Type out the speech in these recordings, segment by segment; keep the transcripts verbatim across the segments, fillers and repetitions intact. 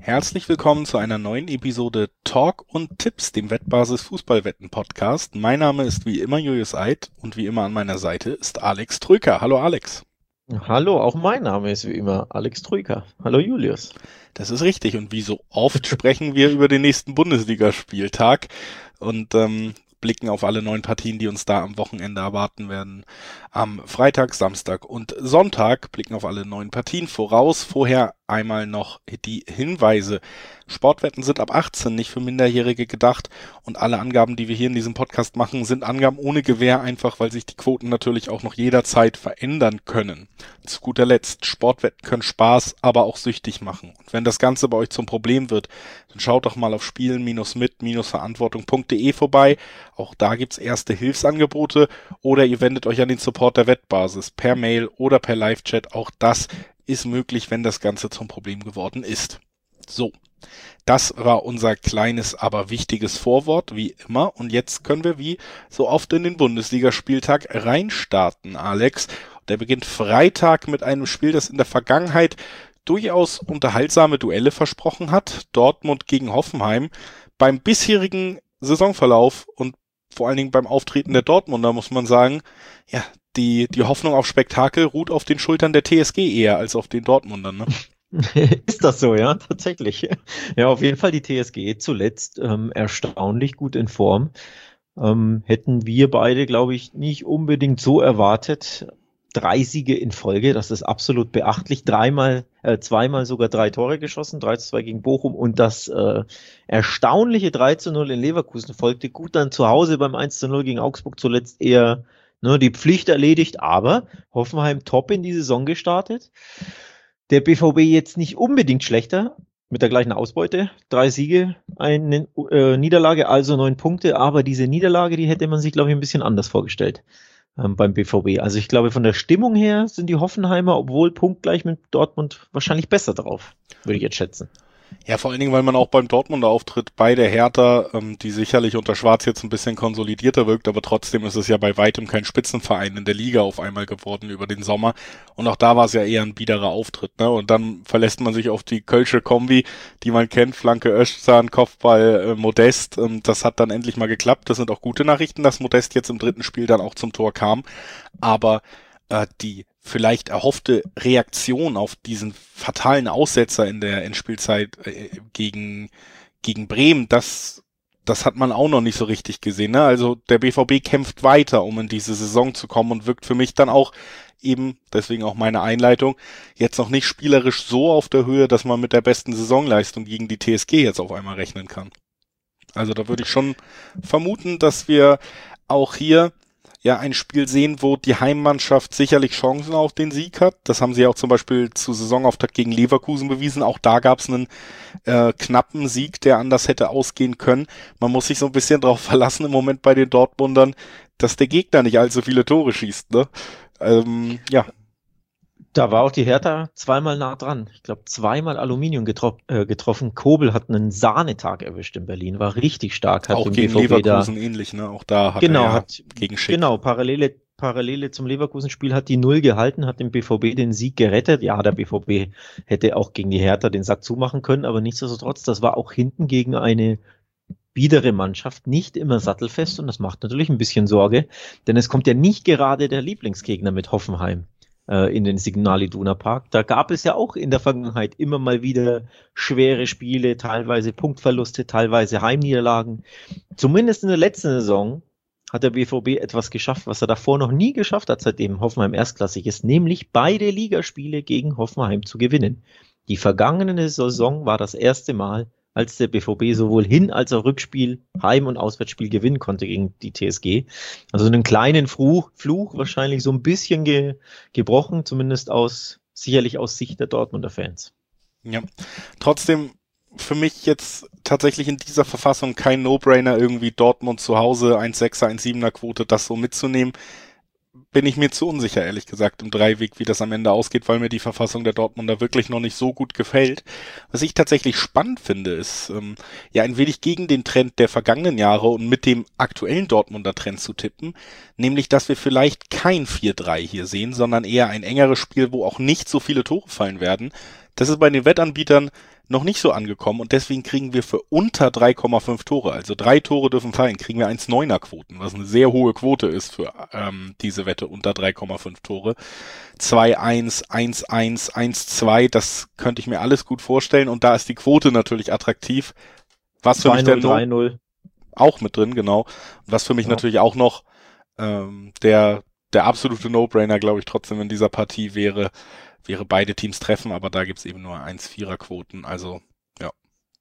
Herzlich willkommen zu einer neuen Episode Talk und Tipps, dem Wettbasis Fußballwetten Podcast. Mein Name ist wie immer Julius Eid und wie immer an meiner Seite ist Alex Trüker. Hallo Alex. Hallo, auch mein Name ist wie immer Alex Trüker. Hallo Julius. Das ist richtig und wie so oft sprechen wir über den nächsten Bundesligaspieltag und ähm, blicken auf alle neun Partien, die uns da am Wochenende erwarten werden. Am Freitag, Samstag und Sonntag blicken auf alle neun Partien voraus. Vorher einmal noch die Hinweise. Sportwetten sind ab achtzehn, nicht für Minderjährige gedacht und alle Angaben, die wir hier in diesem Podcast machen, sind Angaben ohne Gewähr, einfach weil sich die Quoten natürlich auch noch jederzeit verändern können. Zu guter Letzt, Sportwetten können Spaß, aber auch süchtig machen. Und wenn das Ganze bei euch zum Problem wird, dann schaut doch mal auf spielen mit Verantwortung punkt de vorbei. Auch da gibt's erste Hilfsangebote oder ihr wendet euch an den Support der Wettbasis per Mail oder per Live-Chat. Auch das ist möglich, wenn das Ganze zum Problem geworden ist. So, das war unser kleines, aber wichtiges Vorwort, wie immer. Und jetzt können wir wie so oft in den Bundesligaspieltag reinstarten, Alex. Der beginnt Freitag mit einem Spiel, das in der Vergangenheit durchaus unterhaltsame Duelle versprochen hat. Dortmund gegen Hoffenheim. Beim bisherigen Saisonverlauf und vor allen Dingen beim Auftreten der Dortmunder muss man sagen, ja, die, die Hoffnung auf Spektakel ruht auf den Schultern der T S G eher als auf den Dortmundern, ne? Ist das so, ja, tatsächlich. Ja, auf jeden Fall die T S G zuletzt ähm, erstaunlich gut in Form. Ähm, hätten wir beide, glaube ich, nicht unbedingt so erwartet. Drei Siege in Folge, das ist absolut beachtlich. Dreimal, äh, zweimal sogar drei Tore geschossen, drei zu zwei gegen Bochum und das äh, erstaunliche drei zu null in Leverkusen folgte. Gut, dann zu Hause beim eins zu null gegen Augsburg zuletzt eher ne, die Pflicht erledigt, aber Hoffenheim top in die Saison gestartet. Der B V B jetzt nicht unbedingt schlechter, mit der gleichen Ausbeute. Drei Siege, eine äh, Niederlage, also neun Punkte. Aber diese Niederlage, die hätte man sich, glaube ich, ein bisschen anders vorgestellt ähm, beim B V B. Also ich glaube, von der Stimmung her sind die Hoffenheimer, obwohl punktgleich mit Dortmund, wahrscheinlich besser drauf, würde ich jetzt schätzen. Ja, vor allen Dingen, weil man auch beim Dortmunder Auftritt bei der Hertha, ähm, die sicherlich unter Schwarz jetzt ein bisschen konsolidierter wirkt, aber trotzdem ist es ja bei weitem kein Spitzenverein in der Liga auf einmal geworden über den Sommer. Und auch da war es ja eher ein biederer Auftritt, ne? Und dann verlässt man sich auf die Kölsche Kombi, die man kennt, Flanke Özcan, Kopfball äh, Modest. Ähm, das hat dann endlich mal geklappt. Das sind auch gute Nachrichten, dass Modest jetzt im dritten Spiel dann auch zum Tor kam. Aber äh, die vielleicht erhoffte Reaktion auf diesen fatalen Aussetzer in der Endspielzeit äh, gegen gegen Bremen, das das hat man auch noch nicht so richtig gesehen, ne? Also der B V B kämpft weiter, um in diese Saison zu kommen und wirkt für mich dann auch eben, deswegen auch meine Einleitung, jetzt noch nicht spielerisch so auf der Höhe, dass man mit der besten Saisonleistung gegen die T S G jetzt auf einmal rechnen kann. Also da würde ich schon vermuten, dass wir auch hier ja ein Spiel sehen, wo die Heimmannschaft sicherlich Chancen auf den Sieg hat. Das haben sie ja auch zum Beispiel zu Saisonauftakt gegen Leverkusen bewiesen. Auch da gab es einen äh, knappen Sieg, der anders hätte ausgehen können. Man muss sich so ein bisschen darauf verlassen im Moment bei den Dortmundern, dass der Gegner nicht allzu viele Tore schießt, ne? Ähm, ja. Da war auch die Hertha zweimal nah dran. Ich glaube, zweimal Aluminium getro- äh, getroffen. Kobel hat einen Sahnetag erwischt in Berlin, war richtig stark. Hat auch den gegen B V B Leverkusen da, ähnlich, ne? Auch da hat genau, er ja hat, gegen Schick. Genau, Parallele, Parallele zum Leverkusen-Spiel hat die Null gehalten, hat dem B V B den Sieg gerettet. Ja, der B V B hätte auch gegen die Hertha den Sack zumachen können, aber nichtsdestotrotz, das war auch hinten gegen eine biedere Mannschaft nicht immer sattelfest und das macht natürlich ein bisschen Sorge, denn es kommt ja nicht gerade der Lieblingsgegner mit Hoffenheim in den Signal Iduna Park. Da gab es ja auch in der Vergangenheit immer mal wieder schwere Spiele, teilweise Punktverluste, teilweise Heimniederlagen. Zumindest in der letzten Saison hat der B V B etwas geschafft, was er davor noch nie geschafft hat, seitdem Hoffenheim erstklassig ist, nämlich beide Ligaspiele gegen Hoffenheim zu gewinnen. Die vergangene Saison war das erste Mal, als der B V B sowohl Hin- als auch Rückspiel, Heim- und Auswärtsspiel gewinnen konnte gegen die T S G. Also einen kleinen Fluch, Fluch wahrscheinlich so ein bisschen ge, gebrochen, zumindest aus, sicherlich aus Sicht der Dortmunder Fans. Ja, trotzdem für mich jetzt tatsächlich in dieser Verfassung kein No-Brainer, irgendwie Dortmund zu Hause, eins Komma sechser, eins Komma siebener Quote, das so mitzunehmen. Bin ich mir zu unsicher, ehrlich gesagt, im Dreiweg, wie das am Ende ausgeht, weil mir die Verfassung der Dortmunder wirklich noch nicht so gut gefällt. Was ich tatsächlich spannend finde, ist ähm, ja ein wenig gegen den Trend der vergangenen Jahre und mit dem aktuellen Dortmunder Trend zu tippen, nämlich, dass wir vielleicht kein vier drei hier sehen, sondern eher ein engeres Spiel, wo auch nicht so viele Tore fallen werden. Das ist bei den Wettanbietern noch nicht so angekommen und deswegen kriegen wir für unter drei Komma fünf Tore, also drei Tore dürfen fallen, kriegen wir eins Komma neuner Quoten, was eine sehr hohe Quote ist für ähm, diese Wette unter drei Komma fünf Tore. zwei eins, eins eins, eins zwei, das könnte ich mir alles gut vorstellen und da ist die Quote natürlich attraktiv. Was für mich der drei null auch mit drin, genau. Und was für mich ja. natürlich auch noch ähm, der der absolute No-Brainer, glaube ich, trotzdem in dieser Partie wäre, wäre beide Teams treffen, aber da gibt's eben nur eins Komma vierer Quoten, also ja.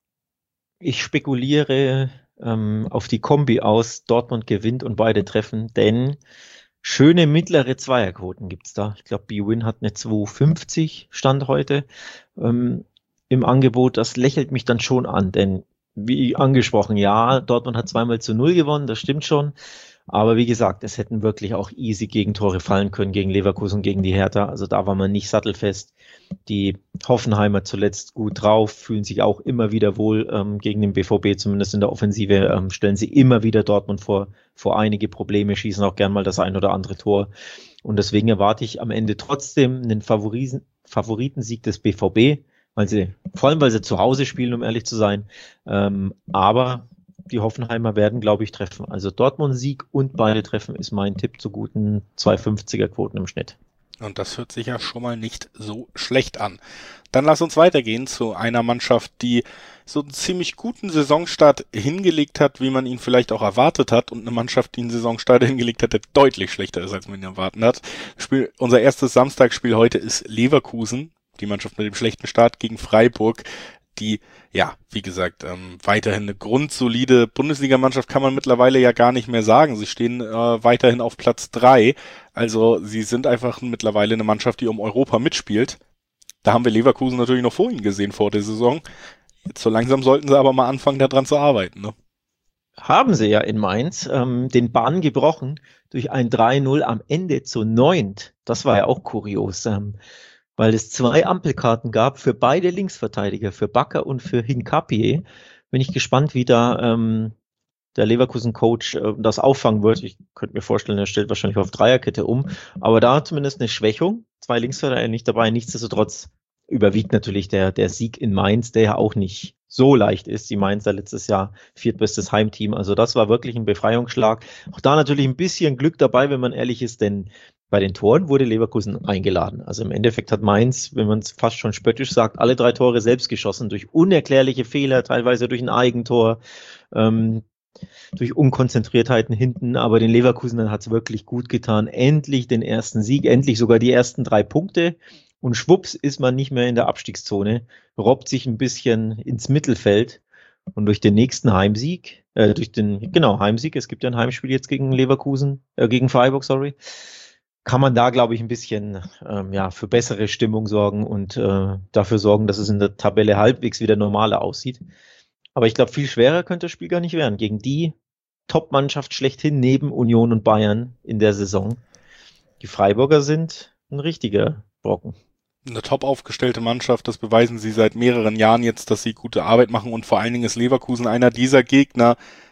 Ich spekuliere ähm, auf die Kombi aus, Dortmund gewinnt und beide treffen, denn schöne mittlere Zweierquoten gibt's da. Ich glaube, B-Win hat eine zwei fünfzig Stand heute ähm, im Angebot. Das lächelt mich dann schon an, denn wie angesprochen, ja, Dortmund hat zweimal zu null gewonnen, das stimmt schon. Aber wie gesagt, es hätten wirklich auch easy Gegentore fallen können gegen Leverkusen, gegen die Hertha. Also da war man nicht sattelfest. Die Hoffenheimer zuletzt gut drauf, fühlen sich auch immer wieder wohl ähm, gegen den B V B, zumindest in der Offensive, ähm, stellen sie immer wieder Dortmund vor, vor einige Probleme, schießen auch gern mal das ein oder andere Tor. Und deswegen erwarte ich am Ende trotzdem einen Favoriten, Favoritensieg des B V B, weil sie, vor allem weil sie zu Hause spielen, um ehrlich zu sein. Ähm, aber die Hoffenheimer werden, glaube ich, treffen. Also Dortmund-Sieg und beide treffen ist mein Tipp zu guten zwei fünfziger Quoten im Schnitt. Und das hört sich ja schon mal nicht so schlecht an. Dann lass uns weitergehen zu einer Mannschaft, die so einen ziemlich guten Saisonstart hingelegt hat, wie man ihn vielleicht auch erwartet hat, und eine Mannschaft, die einen Saisonstart hingelegt hat, der deutlich schlechter ist, als man ihn erwartet hat. Spiel, unser erstes Samstagsspiel heute ist Leverkusen, die Mannschaft mit dem schlechten Start gegen Freiburg, die, ja, wie gesagt, ähm, weiterhin eine grundsolide Bundesligamannschaft kann man mittlerweile ja gar nicht mehr sagen. Sie stehen äh, weiterhin auf Platz drei. Also sie sind einfach mittlerweile eine Mannschaft, die um Europa mitspielt. Da haben wir Leverkusen natürlich noch vor ihnen gesehen vor der Saison. Jetzt so langsam sollten sie aber mal anfangen, daran zu arbeiten, ne? Haben sie ja in Mainz ähm, den Bann gebrochen durch ein drei null am Ende zu neunt. Das war ja auch kurios. Ähm, weil es zwei Ampelkarten gab für beide Linksverteidiger, für Bakker und für Hincapié. Bin ich gespannt, wie da ähm, der Leverkusen-Coach äh, das auffangen wird. Ich könnte mir vorstellen, er stellt wahrscheinlich auf Dreierkette um, aber da zumindest eine Schwächung. Zwei Linksverteidiger nicht dabei. Nichtsdestotrotz überwiegt natürlich der, der Sieg in Mainz, der ja auch nicht so leicht ist. Die Mainzer letztes Jahr viertbestes Heimteam. Also das war wirklich ein Befreiungsschlag. Auch da natürlich ein bisschen Glück dabei, wenn man ehrlich ist, denn bei den Toren wurde Leverkusen eingeladen. Also im Endeffekt hat Mainz, wenn man es fast schon spöttisch sagt, alle drei Tore selbst geschossen, durch unerklärliche Fehler, teilweise durch ein Eigentor, ähm, durch Unkonzentriertheiten hinten. Aber den Leverkusenern hat es wirklich gut getan. Endlich den ersten Sieg, endlich sogar die ersten drei Punkte. Und schwupps ist man nicht mehr in der Abstiegszone, robbt sich ein bisschen ins Mittelfeld. Und durch den nächsten Heimsieg, äh, durch den, genau, Heimsieg, es gibt ja ein Heimspiel jetzt gegen Leverkusen, äh, gegen Freiburg, sorry, kann man da, glaube ich, ein bisschen ähm, ja, für bessere Stimmung sorgen und äh, dafür sorgen, dass es in der Tabelle halbwegs wieder normaler aussieht. Aber ich glaube, viel schwerer könnte das Spiel gar nicht werden. Gegen die Top-Mannschaft schlechthin neben Union und Bayern in der Saison. Die Freiburger sind ein richtiger Brocken. Eine top aufgestellte Mannschaft, das beweisen sie seit mehreren Jahren jetzt, dass sie gute Arbeit machen, und vor allen Dingen ist Leverkusen einer dieser Gegner,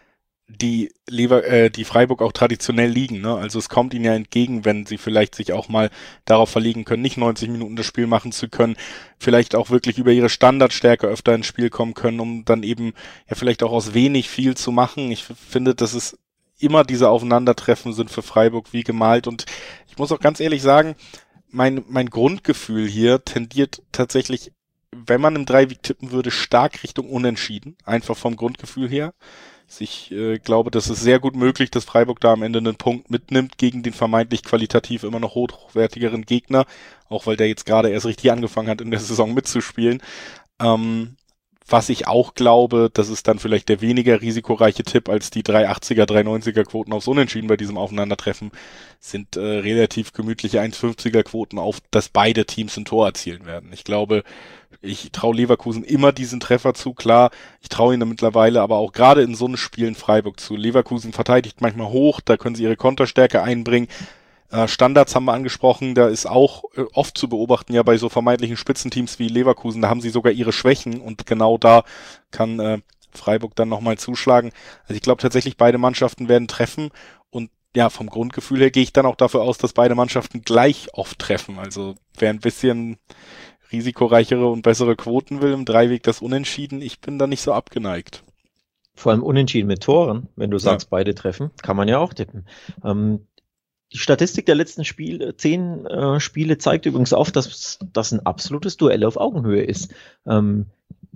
die Lever, äh, die Freiburg auch traditionell liegen, ne? Also es kommt ihnen ja entgegen, wenn sie vielleicht sich auch mal darauf verlegen können, nicht neunzig Minuten das Spiel machen zu können, vielleicht auch wirklich über ihre Standardstärke öfter ins Spiel kommen können, um dann eben ja vielleicht auch aus wenig viel zu machen. Ich finde, das ist immer diese Aufeinandertreffen sind für Freiburg wie gemalt, und ich muss auch ganz ehrlich sagen, mein mein Grundgefühl hier tendiert tatsächlich, wenn man im Dreiweg tippen würde, stark Richtung Unentschieden, einfach vom Grundgefühl her. Ich äh, glaube, das ist sehr gut möglich, dass Freiburg da am Ende einen Punkt mitnimmt gegen den vermeintlich qualitativ immer noch hochwertigeren Gegner, auch weil der jetzt gerade erst richtig angefangen hat, in der Saison mitzuspielen. Ähm, was ich auch glaube, das ist dann vielleicht der weniger risikoreiche Tipp als die drei achtziger, drei neunziger Quoten aufs Unentschieden bei diesem Aufeinandertreffen, sind äh, relativ gemütliche eins fünfziger Quoten auf, dass beide Teams ein Tor erzielen werden. Ich glaube, ich traue Leverkusen immer diesen Treffer zu, klar, ich traue ihnen mittlerweile aber auch gerade in so einem Spiel in Freiburg zu. Leverkusen verteidigt manchmal hoch, da können sie ihre Konterstärke einbringen. Äh, Standards haben wir angesprochen, da ist auch äh, oft zu beobachten, ja bei so vermeintlichen Spitzenteams wie Leverkusen, da haben sie sogar ihre Schwächen, und genau da kann äh, Freiburg dann nochmal zuschlagen. Also ich glaube tatsächlich, beide Mannschaften werden treffen, und ja, vom Grundgefühl her gehe ich dann auch dafür aus, dass beide Mannschaften gleich oft treffen. Also wer ein bisschen risikoreichere und bessere Quoten will, im Dreiweg das Unentschieden, ich bin da nicht so abgeneigt. Vor allem Unentschieden mit Toren, wenn du sagst, ja. beide treffen, kann man ja auch tippen. Ähm, die Statistik der letzten Spiel, zehn äh, Spiele zeigt übrigens auf, dass das ein absolutes Duell auf Augenhöhe ist. Ähm,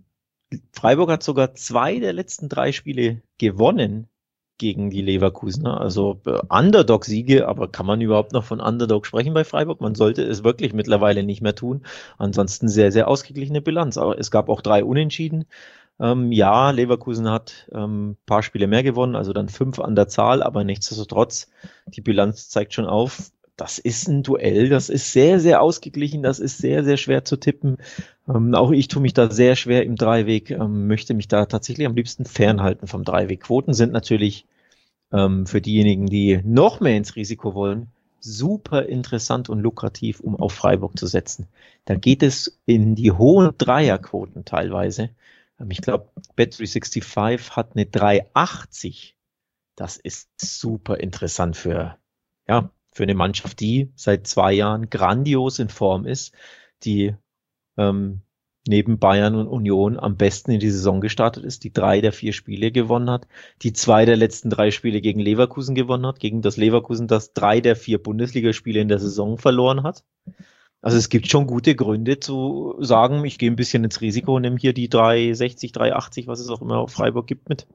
Freiburg hat sogar zwei der letzten drei Spiele gewonnen gegen die Leverkusener. Also äh, Underdog-Siege, aber kann man überhaupt noch von Underdog sprechen bei Freiburg? Man sollte es wirklich mittlerweile nicht mehr tun. Ansonsten sehr, sehr ausgeglichene Bilanz. Aber es gab auch drei Unentschieden. Ähm, ja, Leverkusen hat ähm, paar Spiele mehr gewonnen, also dann fünf an der Zahl, aber nichtsdestotrotz, die Bilanz zeigt schon auf, das ist ein Duell, das ist sehr, sehr ausgeglichen, das ist sehr, sehr schwer zu tippen. Ähm, auch ich tue mich da sehr schwer im Dreiweg, ähm, möchte mich da tatsächlich am liebsten fernhalten vom Dreiweg. Quoten sind natürlich ähm, für diejenigen, die noch mehr ins Risiko wollen, super interessant und lukrativ, um auf Freiburg zu setzen. Da geht es in die hohen Dreierquoten teilweise. Ich glaube, Bet dreihundertfünfundsechzig hat eine drei achtzig. Das ist super interessant für, ja, für eine Mannschaft, die seit zwei Jahren grandios in Form ist, die ähm, neben Bayern und Union am besten in die Saison gestartet ist, die drei der vier Spiele gewonnen hat, die zwei der letzten drei Spiele gegen Leverkusen gewonnen hat, gegen das Leverkusen, das drei der vier Bundesligaspiele in der Saison verloren hat. Also es gibt schon gute Gründe zu sagen, ich gehe ein bisschen ins Risiko und nehme hier die drei sechzig, drei achtzig, was es auch immer auf Freiburg gibt, mit.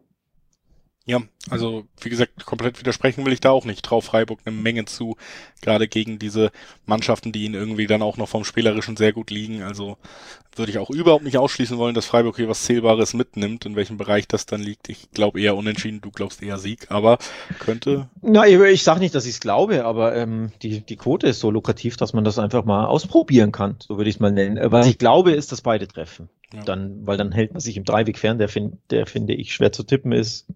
Ja, also wie gesagt, komplett widersprechen will ich da auch nicht. Trau Freiburg eine Menge zu, gerade gegen diese Mannschaften, die ihnen irgendwie dann auch noch vom Spielerischen sehr gut liegen. Also würde ich auch überhaupt nicht ausschließen wollen, dass Freiburg hier was Zählbares mitnimmt, in welchem Bereich das dann liegt. Ich glaube eher Unentschieden, du glaubst eher Sieg, aber könnte... Na, ich sage nicht, dass ich es glaube, aber ähm, die, die Quote ist so lukrativ, dass man das einfach mal ausprobieren kann, so würde ich es mal nennen. Was ich glaube, ist, dass beide treffen. Ja. Dann, weil dann hält man sich im Dreiweg fern, der, find, der finde ich schwer zu tippen ist.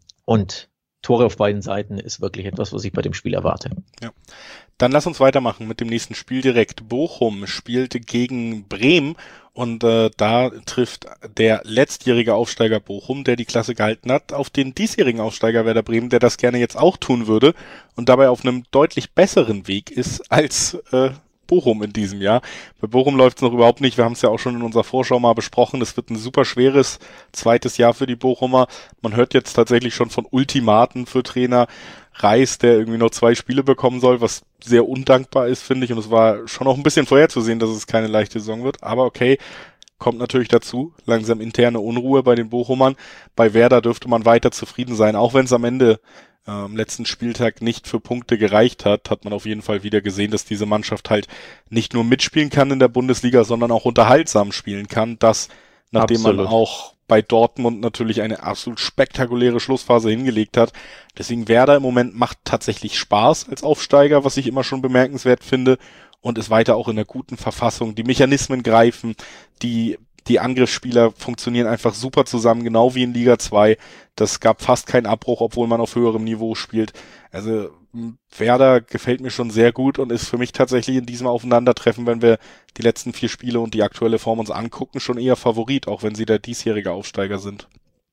Und Tore auf beiden Seiten ist wirklich etwas, was ich bei dem Spiel erwarte. Ja. Dann lass uns weitermachen mit dem nächsten Spiel direkt. Bochum spielte gegen Bremen und äh, da trifft der letztjährige Aufsteiger Bochum, der die Klasse gehalten hat, auf den diesjährigen Aufsteiger Werder Bremen, der das gerne jetzt auch tun würde und dabei auf einem deutlich besseren Weg ist als äh, Bochum in diesem Jahr. Bei Bochum läuft es noch überhaupt nicht. Wir haben es ja auch schon in unserer Vorschau mal besprochen. Es wird ein super schweres zweites Jahr für die Bochumer. Man hört jetzt tatsächlich schon von Ultimaten für Trainer Reis, der irgendwie noch zwei Spiele bekommen soll, was sehr undankbar ist, finde ich. Und es war schon auch ein bisschen vorherzusehen, dass es keine leichte Saison wird. Aber okay, kommt natürlich dazu. Langsam interne Unruhe bei den Bochumern. Bei Werder dürfte man weiter zufrieden sein, auch wenn es am Ende am letzten Spieltag nicht für Punkte gereicht hat, hat man auf jeden Fall wieder gesehen, dass diese Mannschaft halt nicht nur mitspielen kann in der Bundesliga, sondern auch unterhaltsam spielen kann. Das, nachdem Absolut. man auch bei Dortmund natürlich eine absolut spektakuläre Schlussphase hingelegt hat. Deswegen Werder im Moment macht tatsächlich Spaß als Aufsteiger, was ich immer schon bemerkenswert finde, und ist weiter auch in einer guten Verfassung. Die Mechanismen greifen, die Die Angriffsspieler funktionieren einfach super zusammen, genau wie in Liga zwei. Das gab fast keinen Abbruch, obwohl man auf höherem Niveau spielt. Also Werder gefällt mir schon sehr gut und ist für mich tatsächlich in diesem Aufeinandertreffen, wenn wir die letzten vier Spiele und die aktuelle Form uns angucken, schon eher Favorit, auch wenn sie der diesjährige Aufsteiger sind.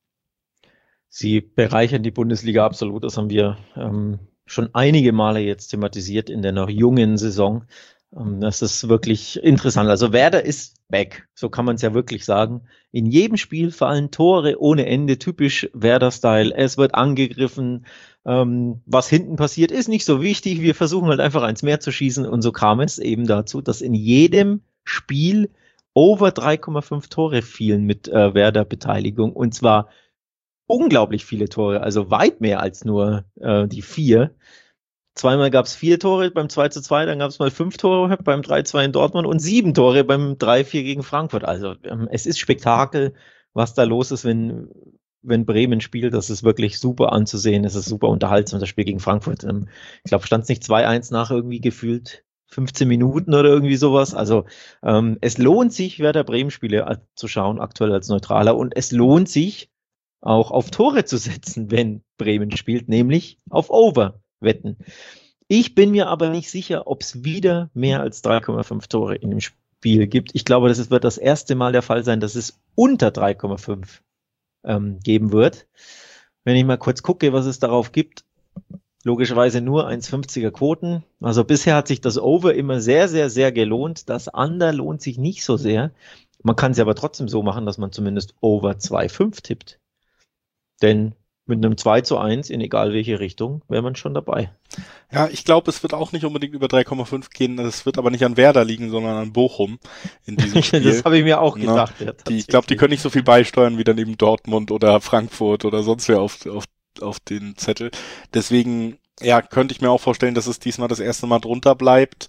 Sie bereichern die Bundesliga absolut. Das haben wir ähm, schon einige Male jetzt thematisiert in der noch jungen Saison. Das ist wirklich interessant. Also Werder ist back, so kann man es ja wirklich sagen. In jedem Spiel fallen Tore ohne Ende, typisch Werder-Style. Es wird angegriffen. Ähm, was hinten passiert, ist nicht so wichtig. Wir versuchen halt einfach eins mehr zu schießen. Und so kam es eben dazu, dass in jedem Spiel over drei Komma fünf Tore fielen mit äh, Werder-Beteiligung. Und zwar unglaublich viele Tore, also weit mehr als nur äh, die vier. Zweimal gab es vier Tore beim zwei zu zwei, dann gab es mal fünf Tore beim drei zu zwei in Dortmund und sieben Tore beim drei vier gegen Frankfurt. Also ähm, es ist Spektakel, was da los ist, wenn, wenn Bremen spielt. Das ist wirklich super anzusehen. Es ist super unterhaltsam, das Spiel gegen Frankfurt. Ähm, ich glaube, stand es nicht zwei eins nach irgendwie gefühlt fünfzehn Minuten oder irgendwie sowas. Also ähm, es lohnt sich, Werder Bremen-Spiele zu schauen, aktuell als Neutraler. Und es lohnt sich auch auf Tore zu setzen, wenn Bremen spielt, nämlich auf Over. Wetten. Ich bin mir aber nicht sicher, ob es wieder mehr als drei Komma fünf Tore in dem Spiel gibt. Ich glaube, das wird das erste Mal der Fall sein, dass es unter drei Komma fünf ähm, geben wird. Wenn ich mal kurz gucke, was es darauf gibt. Logischerweise nur eins Komma fünfziger Quoten. Also bisher hat sich das Over immer sehr, sehr, sehr gelohnt. Das Under lohnt sich nicht so sehr. Man kann es aber trotzdem so machen, dass man zumindest Over zwei Komma fünf tippt. Denn mit einem zwei zu eins in egal welche Richtung wäre man schon dabei. Ja, ich glaube, es wird auch nicht unbedingt über drei Komma fünf gehen. Das wird aber nicht an Werder liegen, sondern an Bochum in diesem Spiel. Das habe ich mir auch gedacht. Na, Ja, die, ich glaube, die können nicht so viel beisteuern wie dann eben Dortmund oder Frankfurt oder sonst wer auf, auf, auf den Zettel. Deswegen, ja, könnte ich mir auch vorstellen, dass es diesmal das erste Mal drunter bleibt.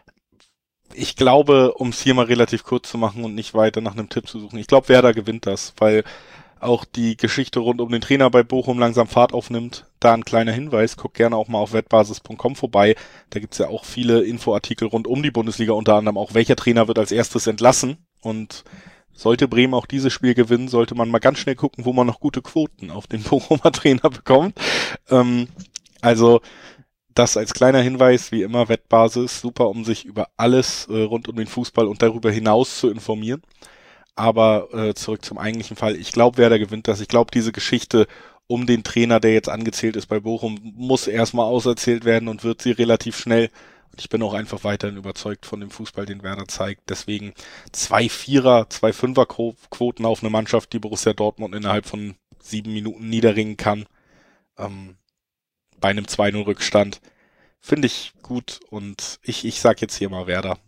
Ich glaube, um es hier mal relativ kurz zu machen und nicht weiter nach einem Tipp zu suchen, ich glaube, Werder gewinnt das, weil auch die Geschichte rund um den Trainer bei Bochum langsam Fahrt aufnimmt. Da ein kleiner Hinweis, guckt gerne auch mal auf wettbasis punkt com vorbei. Da gibt's ja auch viele Infoartikel rund um die Bundesliga, unter anderem auch, welcher Trainer wird als erstes entlassen. Und sollte Bremen auch dieses Spiel gewinnen, sollte man mal ganz schnell gucken, wo man noch gute Quoten auf den Bochumer Trainer bekommt. Ähm, also das als kleiner Hinweis, wie immer, Wettbasis, super, um sich über alles äh, rund um den Fußball und darüber hinaus zu informieren. Aber äh, zurück zum eigentlichen Fall. Ich glaube, Werder gewinnt das. Ich glaube, diese Geschichte um den Trainer, der jetzt angezählt ist bei Bochum, muss erstmal auserzählt werden und wird sie relativ schnell. Und ich bin auch einfach weiterhin überzeugt von dem Fußball, den Werder zeigt. Deswegen zwei Vierer, zwei Fünfer Quoten auf eine Mannschaft, die Borussia Dortmund innerhalb von sieben Minuten niederringen kann. Ähm, bei einem zwei null Rückstand. Finde ich gut. Und ich, ich sag jetzt hier mal Werder.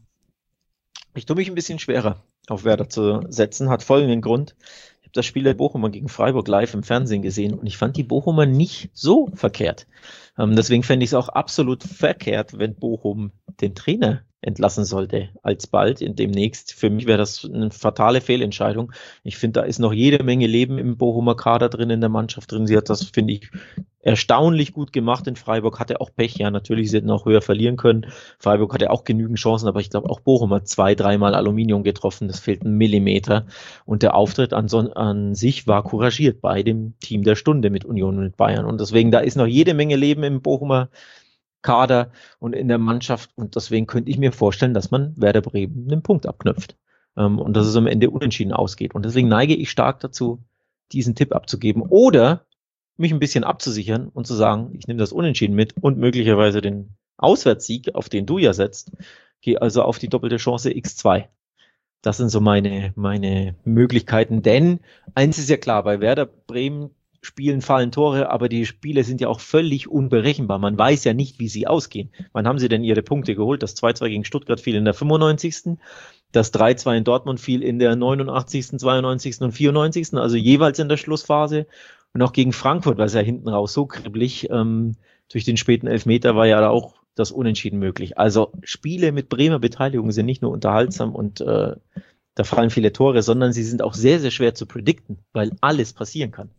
Ich tue mich ein bisschen schwerer, auf Werder zu setzen, hat folgenden Grund. Ich habe das Spiel der Bochumer gegen Freiburg live im Fernsehen gesehen und ich fand die Bochumer nicht so verkehrt. Ähm, deswegen fände ich es auch absolut verkehrt, wenn Bochum den Trainer entlassen sollte alsbald in demnächst. Für mich wäre das eine fatale Fehlentscheidung. Ich finde, da ist noch jede Menge Leben im Bochumer Kader drin, in der Mannschaft drin. Sie hat das, finde ich, erstaunlich gut gemacht in Freiburg, hatte auch Pech, ja, natürlich, sie hätten auch höher verlieren können. Freiburg hatte auch genügend Chancen, aber ich glaube auch Bochum hat zwei, dreimal Aluminium getroffen, das fehlt ein Millimeter. Und der Auftritt an, so, an sich war couragiert bei dem Team der Stunde mit Union und mit Bayern. Und deswegen, da ist noch jede Menge Leben im Bochumer Kader und in der Mannschaft. Und deswegen könnte ich mir vorstellen, dass man Werder Bremen einen Punkt abknüpft. Ähm, und dass es am Ende unentschieden ausgeht. Und deswegen neige ich stark dazu, diesen Tipp abzugeben. Oder mich ein bisschen abzusichern und zu sagen, ich nehme das Unentschieden mit und möglicherweise den Auswärtssieg, auf den du ja setzt, gehe also auf die doppelte Chance X zwei. Das sind so meine, meine Möglichkeiten, denn eins ist ja klar, bei Werder Bremen spielen, fallen Tore, aber die Spiele sind ja auch völlig unberechenbar. Man weiß ja nicht, wie sie ausgehen. Wann haben sie denn ihre Punkte geholt? Das zwei zwei gegen Stuttgart fiel in der fünfundneunzigsten Das drei zwei in Dortmund fiel in der neunundachtzigsten, zweiundneunzigsten und vierundneunzigsten Also jeweils in der Schlussphase. Und auch gegen Frankfurt war es ja hinten raus so kribbelig. Ähm, durch den späten Elfmeter war ja da auch das Unentschieden möglich. Also Spiele mit Bremer Beteiligung sind nicht nur unterhaltsam und äh, da fallen viele Tore, sondern sie sind auch sehr, sehr schwer zu predikten, weil alles passieren kann.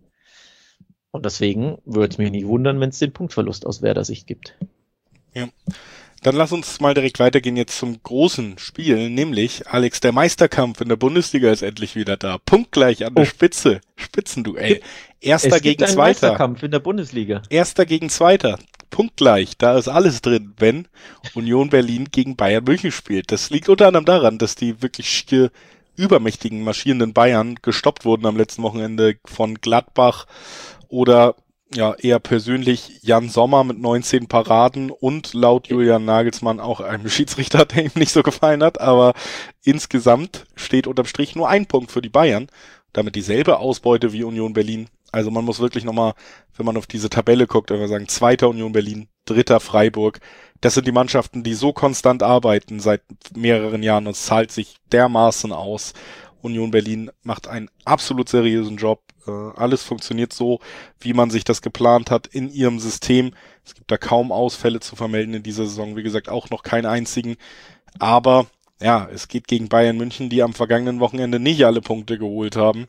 Und deswegen würde es mich nicht wundern, wenn es den Punktverlust aus Werder Sicht gibt. Ja. Dann lass uns mal direkt weitergehen jetzt zum großen Spiel, nämlich, Alex, der Meisterkampf in der Bundesliga ist endlich wieder da. Punktgleich an der oh. Spitze. Spitzenduell. Erster es gegen gibt einen Zweiter. Meisterkampf in der Bundesliga. Erster gegen Zweiter. Punktgleich. Da ist alles drin, wenn Union Berlin gegen Bayern München spielt. Das liegt unter anderem daran, dass die wirklich übermächtigen, marschierenden Bayern gestoppt wurden am letzten Wochenende von Gladbach oder ja, eher persönlich Jan Sommer mit neunzehn Paraden und laut Julian Nagelsmann auch einem Schiedsrichter, der ihm nicht so gefallen hat, aber insgesamt steht unterm Strich nur ein Punkt für die Bayern, damit dieselbe Ausbeute wie Union Berlin. Also man muss wirklich nochmal, wenn man auf diese Tabelle guckt, wenn wir sagen, zweiter Union Berlin, dritter Freiburg, das sind die Mannschaften, die so konstant arbeiten seit mehreren Jahren und es zahlt sich dermaßen aus. Union Berlin macht einen absolut seriösen Job. Äh, alles funktioniert so, wie man sich das geplant hat in ihrem System. Es gibt da kaum Ausfälle zu vermelden in dieser Saison. Wie gesagt, auch noch keinen einzigen. Aber ja, es geht gegen Bayern München, die am vergangenen Wochenende nicht alle Punkte geholt haben.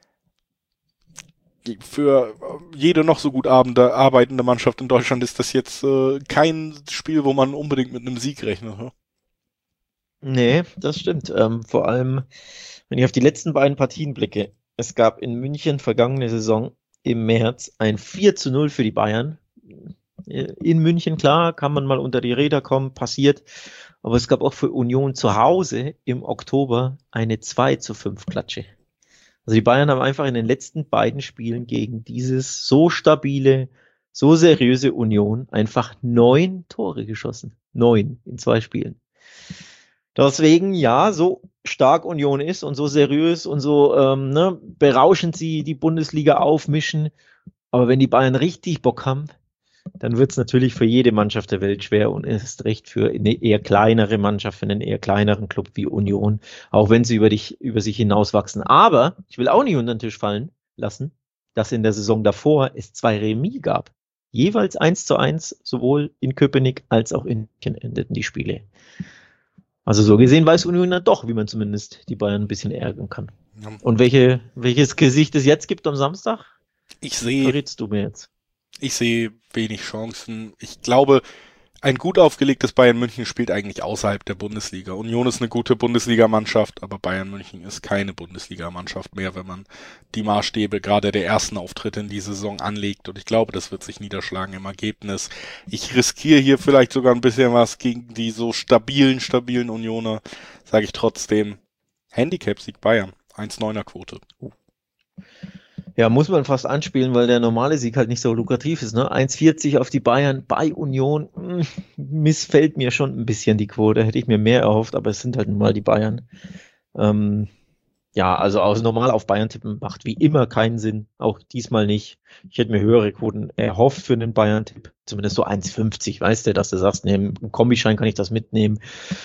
Für jede noch so gut arbeitende Mannschaft in Deutschland ist das jetzt äh, kein Spiel, wo man unbedingt mit einem Sieg rechnet. Ne? Nee, das stimmt. Ähm, vor allem, wenn ich auf die letzten beiden Partien blicke. Es gab in München vergangene Saison im März ein vier zu null für die Bayern. In München, klar, kann man mal unter die Räder kommen, passiert. Aber es gab auch für Union zu Hause im Oktober eine zwei zu fünf Klatsche. Also die Bayern haben einfach in den letzten beiden Spielen gegen dieses so stabile, so seriöse Union einfach neun Tore geschossen. Neun in zwei Spielen. Deswegen, ja, so stark Union ist und so seriös und so ähm, ne, berauschend sie die Bundesliga aufmischen. Aber wenn die Bayern richtig Bock haben, dann wird es natürlich für jede Mannschaft der Welt schwer und ist recht für eine eher kleinere Mannschaft, für einen eher kleineren Club wie Union, auch wenn sie über, dich, über sich hinauswachsen. Aber ich will auch nicht unter den Tisch fallen lassen, dass in der Saison davor es zwei Remis gab. Jeweils eins zu eins, sowohl in Köpenick als auch in München endeten die Spiele. Also so gesehen weiß Union dann doch, wie man zumindest die Bayern ein bisschen ärgern kann. Ja. Und welche, welches Gesicht es jetzt gibt am Samstag, Ich sehe, verrätst du mir jetzt. ich sehe wenig Chancen. Ich glaube, ein gut aufgelegtes Bayern München spielt eigentlich außerhalb der Bundesliga. Union ist eine gute Bundesligamannschaft, aber Bayern München ist keine Bundesligamannschaft mehr, wenn man die Maßstäbe gerade der ersten Auftritte in die Saison anlegt. Und ich glaube, das wird sich niederschlagen im Ergebnis. Ich riskiere hier vielleicht sogar ein bisschen was gegen die so stabilen, stabilen Unioner. Sage ich trotzdem, Handicap-Sieg Bayern, eins Komma neuner Quote. Uh. Ja, muss man fast anspielen, weil der normale Sieg halt nicht so lukrativ ist. Ne? eins Komma vierzig auf die Bayern bei Union, mh, missfällt mir schon ein bisschen die Quote. Hätte ich mir mehr erhofft, aber es sind halt nun mal die Bayern. Ähm, ja, also aus normal auf Bayern tippen macht wie immer keinen Sinn. Auch diesmal nicht. Ich hätte mir höhere Quoten erhofft für einen Bayern-Tipp. Zumindest so eins Komma fünfzig, weißt du, dass du sagst, ne, im Kombischein kann ich das mitnehmen.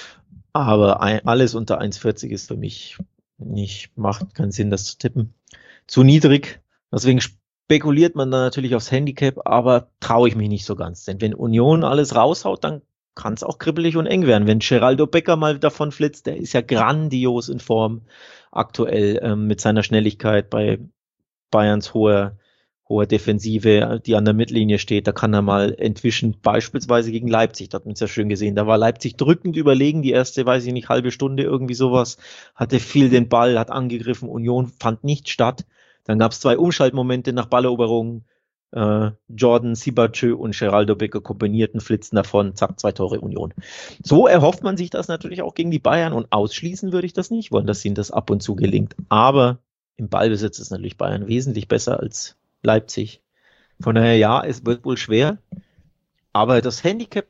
Aber ein, alles unter eins Komma vierzig ist für mich nicht, macht keinen Sinn, das zu tippen. Zu niedrig. Deswegen spekuliert man dann natürlich aufs Handicap, aber traue ich mich nicht so ganz. Denn wenn Union alles raushaut, dann kann es auch kribbelig und eng werden. Wenn Geraldo Becker mal davon flitzt, der ist ja grandios in Form aktuell ähm, mit seiner Schnelligkeit bei Bayerns hoher, hoher Defensive, die an der Mittellinie steht. Da kann er mal entwischen, beispielsweise gegen Leipzig. Das hat man es ja schön gesehen. Da war Leipzig drückend überlegen, die erste, weiß ich nicht, halbe Stunde, irgendwie sowas. Hatte viel den Ball, hat angegriffen. Union fand nicht statt. Dann gab es zwei Umschaltmomente nach Balleroberung. Äh, Jordan Sibachö und Geraldo Becker kombinierten, flitzen davon, zack, zwei Tore Union. So erhofft man sich das natürlich auch gegen die Bayern und ausschließen würde ich das nicht wollen, dass ihnen das ab und zu gelingt. Aber im Ballbesitz ist natürlich Bayern wesentlich besser als Leipzig. Von daher, ja, es wird wohl schwer. Aber das Handicap,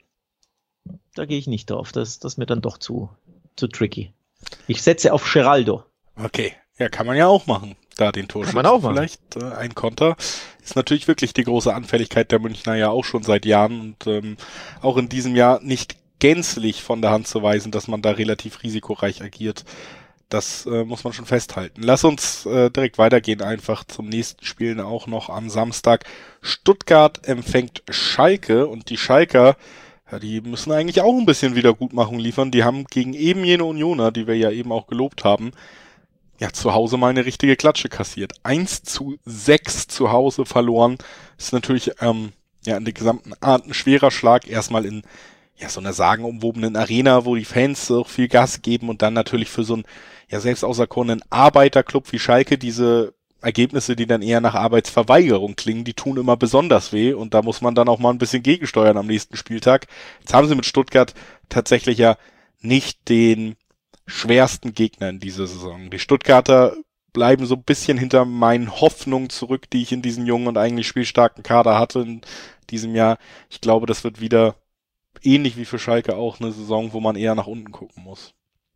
da gehe ich nicht drauf. Das, das ist mir dann doch zu, zu tricky. Ich setze auf Geraldo. Okay, ja, kann man ja auch machen. Da den Torschützen Kann man auch machen. Vielleicht äh, ein Konter. Ist natürlich wirklich die große Anfälligkeit der Münchner ja auch schon seit Jahren und ähm, auch in diesem Jahr nicht gänzlich von der Hand zu weisen, dass man da relativ risikoreich agiert. Das äh, muss man schon festhalten. Lass uns äh, direkt weitergehen, einfach zum nächsten Spiel auch noch am Samstag. Stuttgart empfängt Schalke und die Schalker, ja, die müssen eigentlich auch ein bisschen Wiedergutmachung liefern. Die haben gegen eben jene Unioner, die wir ja eben auch gelobt haben, ja, zu Hause mal eine richtige Klatsche kassiert. eins zu sechs zu Hause verloren. Ist natürlich ähm, ja in der gesamten Art ein schwerer Schlag. Erstmal in ja so einer sagenumwobenen Arena, wo die Fans auch viel Gas geben und dann natürlich für so einen ja selbst auserkorenen Arbeiterclub wie Schalke diese Ergebnisse, die dann eher nach Arbeitsverweigerung klingen, die tun immer besonders weh und da muss man dann auch mal ein bisschen gegensteuern am nächsten Spieltag. Jetzt haben sie mit Stuttgart tatsächlich ja nicht den schwersten Gegner in dieser Saison. Die Stuttgarter bleiben so ein bisschen hinter meinen Hoffnungen zurück, die ich in diesem jungen und eigentlich spielstarken Kader hatte in diesem Jahr. Ich glaube, das wird wieder ähnlich wie für Schalke auch eine Saison, wo man eher nach unten gucken muss.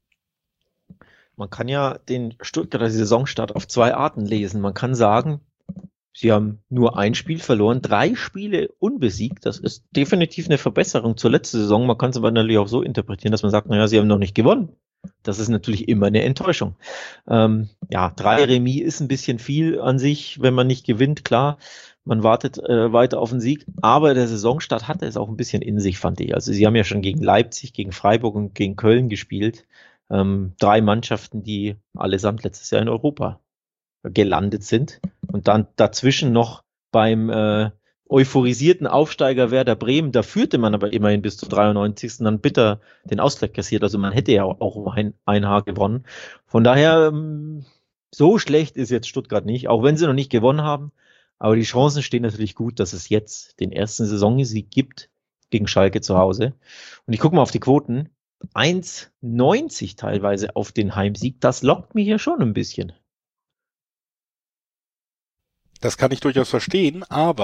Man kann ja den Stuttgarter Saisonstart auf zwei Arten lesen. Man kann sagen, sie haben nur ein Spiel verloren, drei Spiele unbesiegt. Das ist definitiv eine Verbesserung zur letzten Saison. Man kann es aber natürlich auch so interpretieren, dass man sagt, naja, sie haben noch nicht gewonnen. Das ist natürlich immer eine Enttäuschung. Ähm, ja, drei Remis ist ein bisschen viel an sich, wenn man nicht gewinnt, klar. Man wartet äh, weiter auf den Sieg, aber der Saisonstart hatte es auch ein bisschen in sich, fand ich. Also sie haben ja schon gegen Leipzig, gegen Freiburg und gegen Köln gespielt. Ähm, drei Mannschaften, die allesamt letztes Jahr in Europa gelandet sind. Und dann dazwischen noch beim äh, euphorisierten Aufsteiger Werder Bremen, da führte man aber immerhin bis zur dreiundneunzigsten dann bitter den Ausgleich kassiert. Also man hätte ja auch um ein, ein Haar gewonnen. Von daher, ähm, so schlecht ist jetzt Stuttgart nicht, auch wenn sie noch nicht gewonnen haben. Aber die Chancen stehen natürlich gut, dass es jetzt den ersten Saisonsieg gibt gegen Schalke zu Hause. Und ich gucke mal auf die Quoten. eins neunzig teilweise auf den Heimsieg. Das lockt mich hier schon ein bisschen. Das kann ich durchaus verstehen, aber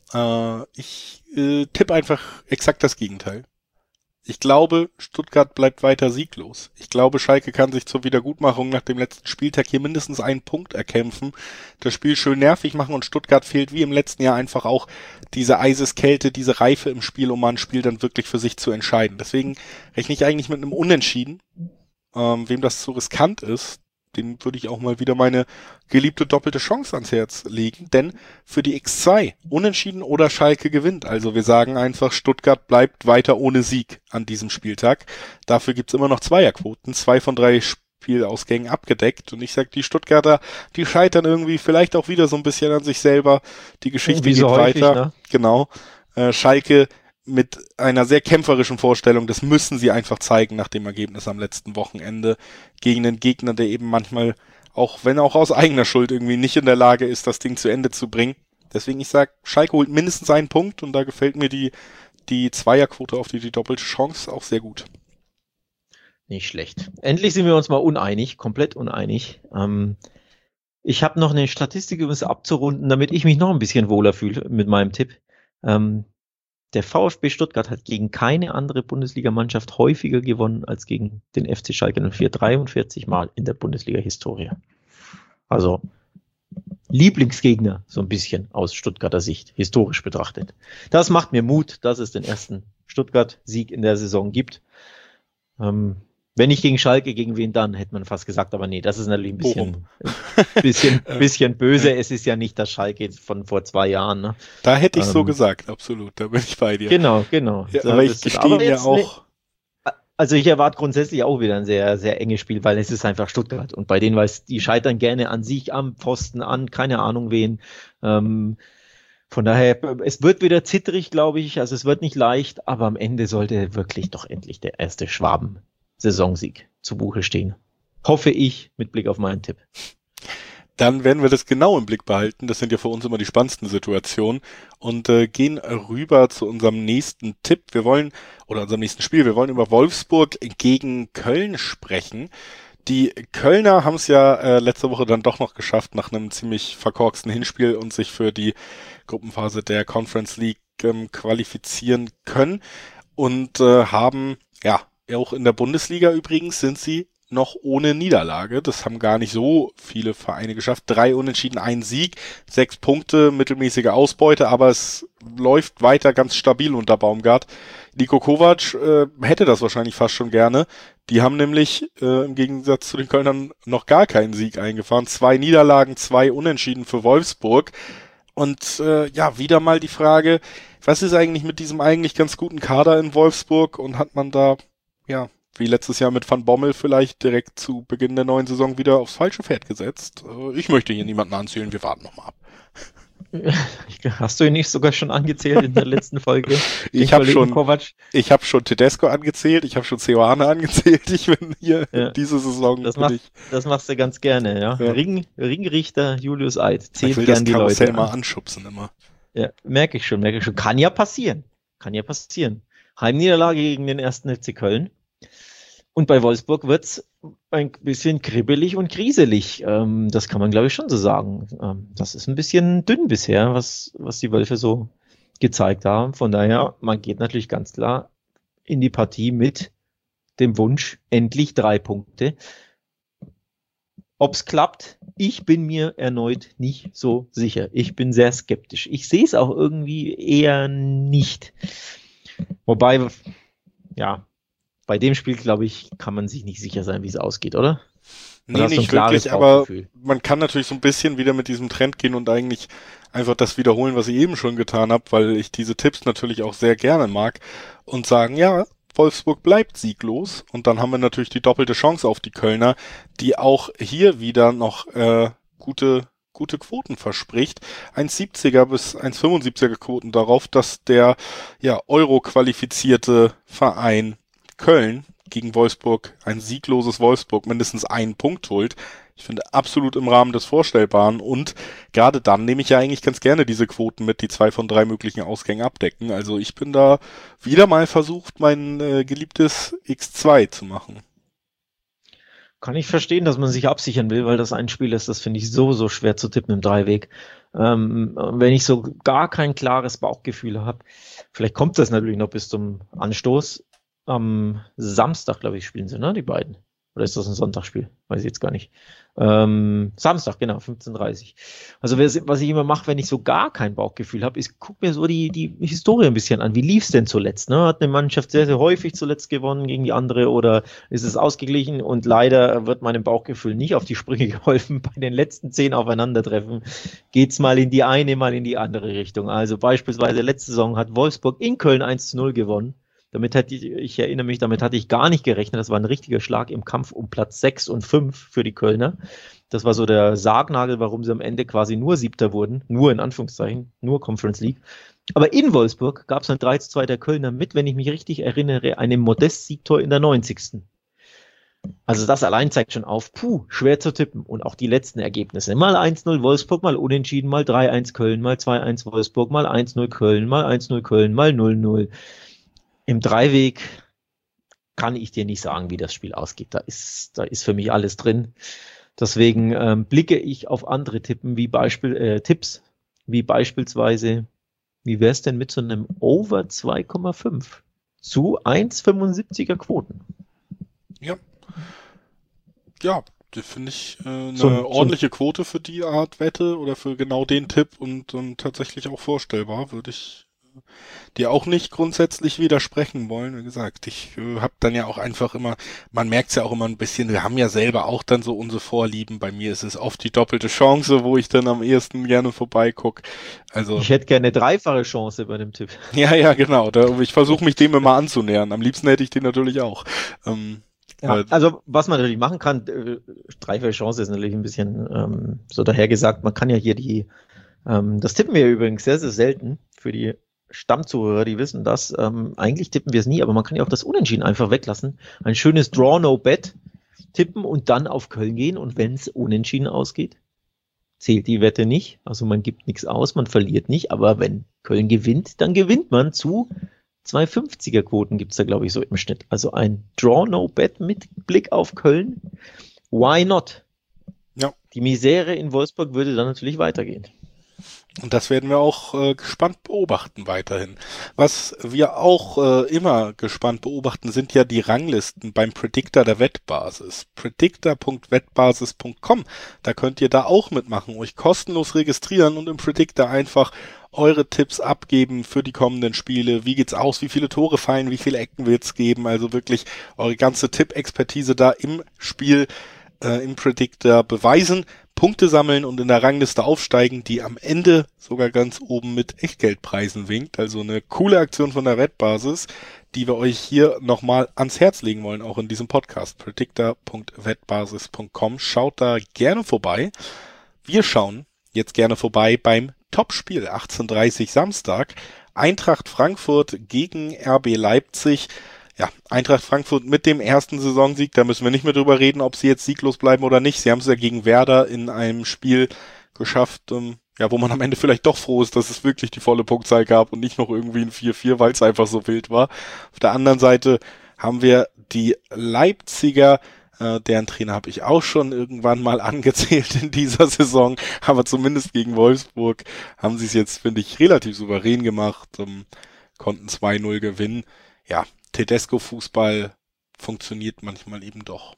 Äh, ich äh, tippe einfach exakt das Gegenteil. Ich glaube, Stuttgart bleibt weiter sieglos. Ich glaube, Schalke kann sich zur Wiedergutmachung nach dem letzten Spieltag hier mindestens einen Punkt erkämpfen, das Spiel schön nervig machen und Stuttgart fehlt wie im letzten Jahr einfach auch diese Eiseskälte, diese Reife im Spiel, um mal ein Spiel dann wirklich für sich zu entscheiden. Deswegen rechne ich eigentlich mit einem Unentschieden. Ähm, wem das zu riskant ist, den würde ich auch mal wieder meine geliebte doppelte Chance ans Herz legen, denn für die X zwei Unentschieden oder Schalke gewinnt. Also wir sagen einfach, Stuttgart bleibt weiter ohne Sieg an diesem Spieltag. Dafür gibt's immer noch Zweierquoten, zwei von drei Spielausgängen abgedeckt und ich sag, die Stuttgarter, die scheitern irgendwie vielleicht auch wieder so ein bisschen an sich selber. Die Geschichte Wie geht so häufig, weiter. ne? Genau. Äh, Schalke mit einer sehr kämpferischen Vorstellung, das müssen sie einfach zeigen nach dem Ergebnis am letzten Wochenende gegen einen Gegner, der eben manchmal, auch wenn auch aus eigener Schuld irgendwie nicht in der Lage ist, das Ding zu Ende zu bringen. Deswegen ich sag, Schalke holt mindestens einen Punkt und da gefällt mir die, die Zweierquote auf die, die doppelte Chance auch sehr gut. Nicht schlecht. Endlich sind wir uns mal uneinig, komplett uneinig. Ähm, ich habe noch eine Statistik, um es abzurunden, damit ich mich noch ein bisschen wohler fühle mit meinem Tipp. Ähm, Der VfB Stuttgart hat gegen keine andere Bundesligamannschaft häufiger gewonnen als gegen den F C Schalke null vier, dreiundvierzig Mal in der Bundesliga-Historie. Also Lieblingsgegner, so ein bisschen aus Stuttgarter Sicht, historisch betrachtet. Das macht mir Mut, dass es den ersten Stuttgart-Sieg in der Saison gibt. Ähm, wenn nicht gegen Schalke, gegen wen dann, hätte man fast gesagt, aber nee, das ist natürlich ein bisschen, ein bisschen, bisschen böse. Es ist ja nicht das Schalke von vor zwei Jahren. Ne? Da hätte ich ähm, so gesagt, absolut, da bin ich bei dir. Genau, genau. Ja, Da aber ich bist du- gestehe aber mir jetzt auch, ne- Also ich erwarte grundsätzlich auch wieder ein sehr, sehr enges Spiel, weil es ist einfach Stuttgart. Und bei denen weiß, die scheitern gerne an sich, am Pfosten, an keine Ahnung wen. Ähm, von daher, es wird wieder zittrig, glaube ich. Also es wird nicht leicht, aber am Ende sollte wirklich doch endlich der erste Schwaben-Saisonsieg zu Buche stehen. Hoffe ich, mit Blick auf meinen Tipp. dann werden wir das genau im Blick behalten. Das sind ja für uns immer die spannendsten Situationen und äh, gehen rüber zu unserem nächsten Tipp. Wir wollen, oder unserem nächsten Spiel, wir wollen über Wolfsburg gegen Köln sprechen. Die Kölner haben es ja äh, letzte Woche dann doch noch geschafft, nach einem ziemlich verkorksten Hinspiel und sich für die Gruppenphase der Conference League ähm, qualifizieren können und äh, haben, ja, auch in der Bundesliga übrigens sind sie noch ohne Niederlage. Das haben gar nicht so viele Vereine geschafft. Drei Unentschieden, ein Sieg, sechs Punkte, mittelmäßige Ausbeute, aber es läuft weiter ganz stabil unter Baumgart. Niko Kovac äh, hätte das wahrscheinlich fast schon gerne. Die haben nämlich äh, im Gegensatz zu den Kölnern noch gar keinen Sieg eingefahren. Zwei Niederlagen, zwei Unentschieden für Wolfsburg. Und äh, ja, wieder mal die Frage, was ist eigentlich mit diesem eigentlich ganz guten Kader in Wolfsburg und hat man da, ja, wie letztes Jahr mit Van Bommel vielleicht direkt zu Beginn der neuen Saison wieder aufs falsche Pferd gesetzt? Äh, ich möchte hier niemanden anzählen, wir warten nochmal ab. Hast du ihn nicht sogar schon angezählt in der letzten Folge? Ich habe schon, ich habe schon Tedesco angezählt, ich habe schon Ceoane angezählt. Ich bin hier Ja. diese Saison. Das, bin mach, ich, das machst du ganz gerne, ja. Ja. Ring, Ringrichter Julius Eid ich zählt will gern das die Karussell Leute mal an. anschubsen immer. Ja, merke ich schon, merke ich schon. Kann ja passieren. Kann ja passieren. Heimniederlage gegen den ersten F C Köln. Und bei Wolfsburg wird's ein bisschen kribbelig und kriselig. Ähm, das kann man, glaube ich, schon so sagen. Ähm, das ist ein bisschen dünn bisher, was, was die Wölfe so gezeigt haben. Von daher, man geht natürlich ganz klar in die Partie mit dem Wunsch, endlich drei Punkte. Ob's klappt, ich bin mir erneut nicht so sicher. Ich bin sehr skeptisch. Ich sehe es auch irgendwie eher nicht. Wobei, ja, bei dem Spiel, glaube ich, kann man sich nicht sicher sein, wie es ausgeht, oder? Nee, hast du ein nicht klares wirklich, aber Bauchgefühl? man kann natürlich so ein bisschen wieder mit diesem Trend gehen und eigentlich einfach das wiederholen, was ich eben schon getan habe, weil ich diese Tipps natürlich auch sehr gerne mag und sagen, ja, Wolfsburg bleibt sieglos und dann haben wir natürlich die doppelte Chance auf die Kölner, die auch hier wieder noch äh, gute gute Quoten verspricht. eins Komma siebziger bis eins Komma fünfundsiebziger Quoten darauf, dass der ja Euro-qualifizierte Verein Köln gegen Wolfsburg, ein siegloses Wolfsburg, mindestens einen Punkt holt. Ich finde absolut im Rahmen des Vorstellbaren und gerade dann nehme ich ja eigentlich ganz gerne diese Quoten mit, die zwei von drei möglichen Ausgängen abdecken. Also ich bin da wieder mal versucht, mein äh, geliebtes X zwei zu machen. Kann ich verstehen, dass man sich absichern will, weil das ein Spiel ist, das finde ich so, so schwer zu tippen im Dreiweg. Ähm, wenn ich so gar kein klares Bauchgefühl habe, vielleicht kommt das natürlich noch bis zum Anstoß. Am Samstag, glaube ich, spielen sie, ne, die beiden. Oder ist das ein Sonntagsspiel? Weiß ich jetzt gar nicht. Ähm, Samstag, genau, fünfzehn Uhr dreißig. Also was ich immer mache, wenn ich so gar kein Bauchgefühl habe, ist, guck mir so die, die Historie ein bisschen an. Wie lief's denn zuletzt? Ne? Hat eine Mannschaft sehr, sehr häufig zuletzt gewonnen gegen die andere oder ist es ausgeglichen? Und leider wird meinem Bauchgefühl nicht auf die Sprünge geholfen. Bei den letzten zehn Aufeinandertreffen geht's mal in die eine, mal in die andere Richtung. Also beispielsweise letzte Saison hat Wolfsburg in Köln eins zu null gewonnen. Damit hatte ich, ich erinnere mich, damit hatte ich gar nicht gerechnet. Das war ein richtiger Schlag im Kampf um Platz sechs und fünf für die Kölner. Das war so der Sargnagel, warum sie am Ende quasi nur Siebter wurden. Nur in Anführungszeichen, nur Conference League. Aber in Wolfsburg gab es ein drei zu zwei der Kölner mit, wenn ich mich richtig erinnere, einem Modest-Siegtor in der neunzigsten Also das allein zeigt schon auf, puh, schwer zu tippen. Und auch die letzten Ergebnisse. Mal eins null Wolfsburg, mal unentschieden, mal drei eins Köln, mal zwei eins Wolfsburg, mal eins null Köln, mal eins null Köln, mal null null. Im Dreiweg kann ich dir nicht sagen, wie das Spiel ausgeht. Da ist, da ist für mich alles drin. Deswegen ähm, blicke ich auf andere Tippen, wie Beispiel, äh, Tipps, wie beispielsweise, wie wäre es denn mit so einem Over zwei Komma fünf zu eins Komma fünfundsiebziger Quoten? Ja. Ja, das finde ich äh, eine So ein- so ein- ordentliche Quote für die Art Wette oder für genau den Tipp und, und tatsächlich auch vorstellbar, würde ich äh, dir auch nicht grundsätzlich widersprechen wollen. Wie gesagt, ich äh, habe dann ja auch einfach immer, man merkt es ja auch immer ein bisschen, wir haben ja selber auch dann so unsere Vorlieben. Bei mir ist es oft die doppelte Chance, wo ich dann am ehesten gerne vorbeiguck. Also, Ich hätte gerne eine dreifache Chance bei dem Tipp. ja, ja, genau. Da, ich versuche mich dem immer anzunähern. Am liebsten hätte ich den natürlich auch. Ähm, Ja, äh, also was man natürlich machen kann, äh, dreifache Chance ist natürlich ein bisschen ähm, so dahergesagt. Man kann ja hier die, ähm, das tippen wir übrigens sehr, sehr selten für die Stammzuhörer, die wissen das. Ähm, eigentlich tippen wir es nie, aber man kann ja auch das Unentschieden einfach weglassen. Ein schönes Draw-No-Bet tippen und dann auf Köln gehen. Und wenn es unentschieden ausgeht, zählt die Wette nicht. Also man gibt nichts aus, man verliert nicht. Aber wenn Köln gewinnt, dann gewinnt man zu zwei fünfziger Quoten gibt's da, glaube ich, so im Schnitt. Also ein Draw-No-Bet mit Blick auf Köln. Why not? Ja. Die Misere in Wolfsburg würde dann natürlich weitergehen. Und das werden wir auch äh, gespannt beobachten weiterhin. Was wir auch äh, immer gespannt beobachten, sind ja die Ranglisten beim Predictor der Wettbasis. predictor punkt wettbasis punkt com. Da könnt ihr da auch mitmachen, euch kostenlos registrieren und im Predictor einfach eure Tipps abgeben für die kommenden Spiele. Wie geht's aus? Wie viele Tore fallen? Wie viele Ecken wird's geben? Also wirklich eure ganze Tipp-Expertise da im Spiel, äh, im Predictor beweisen. Punkte sammeln und in der Rangliste aufsteigen, die am Ende sogar ganz oben mit Echtgeldpreisen winkt. Also eine coole Aktion von der Wettbasis, die wir euch hier nochmal ans Herz legen wollen, auch in diesem Podcast. predictor punkt wettbasis punkt com. Schaut da gerne vorbei. Wir schauen jetzt gerne vorbei beim Topspiel achtzehn Uhr dreißig Samstag. Eintracht Frankfurt gegen R B Leipzig. Ja, Eintracht Frankfurt mit dem ersten Saisonsieg, da müssen wir nicht mehr drüber reden, ob sie jetzt sieglos bleiben oder nicht. Sie haben es ja gegen Werder in einem Spiel geschafft, ähm, ja, wo man am Ende vielleicht doch froh ist, dass es wirklich die volle Punktzahl gab und nicht noch irgendwie ein vier vier, weil es einfach so wild war. Auf der anderen Seite haben wir die Leipziger, äh, deren Trainer habe ich auch schon irgendwann mal angezählt in dieser Saison, aber zumindest gegen Wolfsburg haben sie es jetzt, finde ich, relativ souverän gemacht, ähm, konnten zwei null gewinnen. Ja, Tedesco-Fußball funktioniert manchmal eben doch.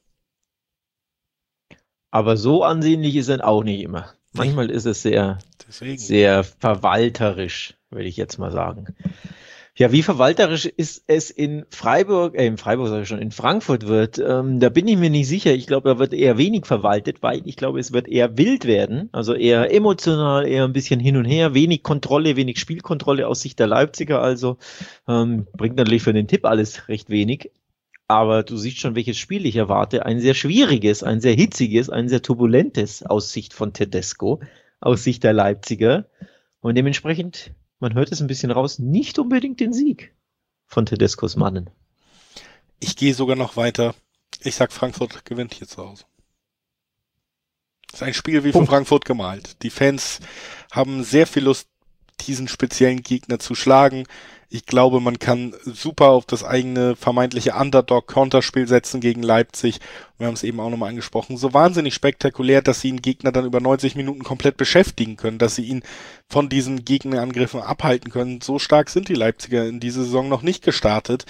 Aber so ansehnlich ist er auch nicht immer. Manchmal ist es sehr, Deswegen. sehr verwalterisch, würde ich jetzt mal sagen. Ja, wie verwalterisch ist es in Freiburg, äh, in Freiburg sage ich schon, in Frankfurt wird, ähm, da bin ich mir nicht sicher. Ich glaube, da wird eher wenig verwaltet, weil ich glaube, es wird eher wild werden, also eher emotional, eher ein bisschen hin und her, wenig Kontrolle, wenig Spielkontrolle aus Sicht der Leipziger, also ähm, bringt natürlich für den Tipp alles recht wenig. Aber du siehst schon, welches Spiel ich erwarte. Ein sehr schwieriges, ein sehr hitziges, ein sehr turbulentes aus Sicht von Tedesco, aus Sicht der Leipziger. Und dementsprechend, man hört es ein bisschen raus, nicht unbedingt den Sieg von Tedescos Mannen. Ich gehe sogar noch weiter. Ich sag, Frankfurt gewinnt hier zu Hause. Das ist ein Spiel wie von Frankfurt gemalt. Die Fans haben sehr viel Lust, diesen speziellen Gegner zu schlagen. Ich glaube, man kann super auf das eigene vermeintliche Underdog-Konterspiel setzen gegen Leipzig. Wir haben es eben auch nochmal angesprochen. So wahnsinnig spektakulär, dass sie einen Gegner dann über neunzig Minuten komplett beschäftigen können, dass sie ihn von diesen Gegnerangriffen abhalten können. So stark sind die Leipziger in dieser Saison noch nicht gestartet.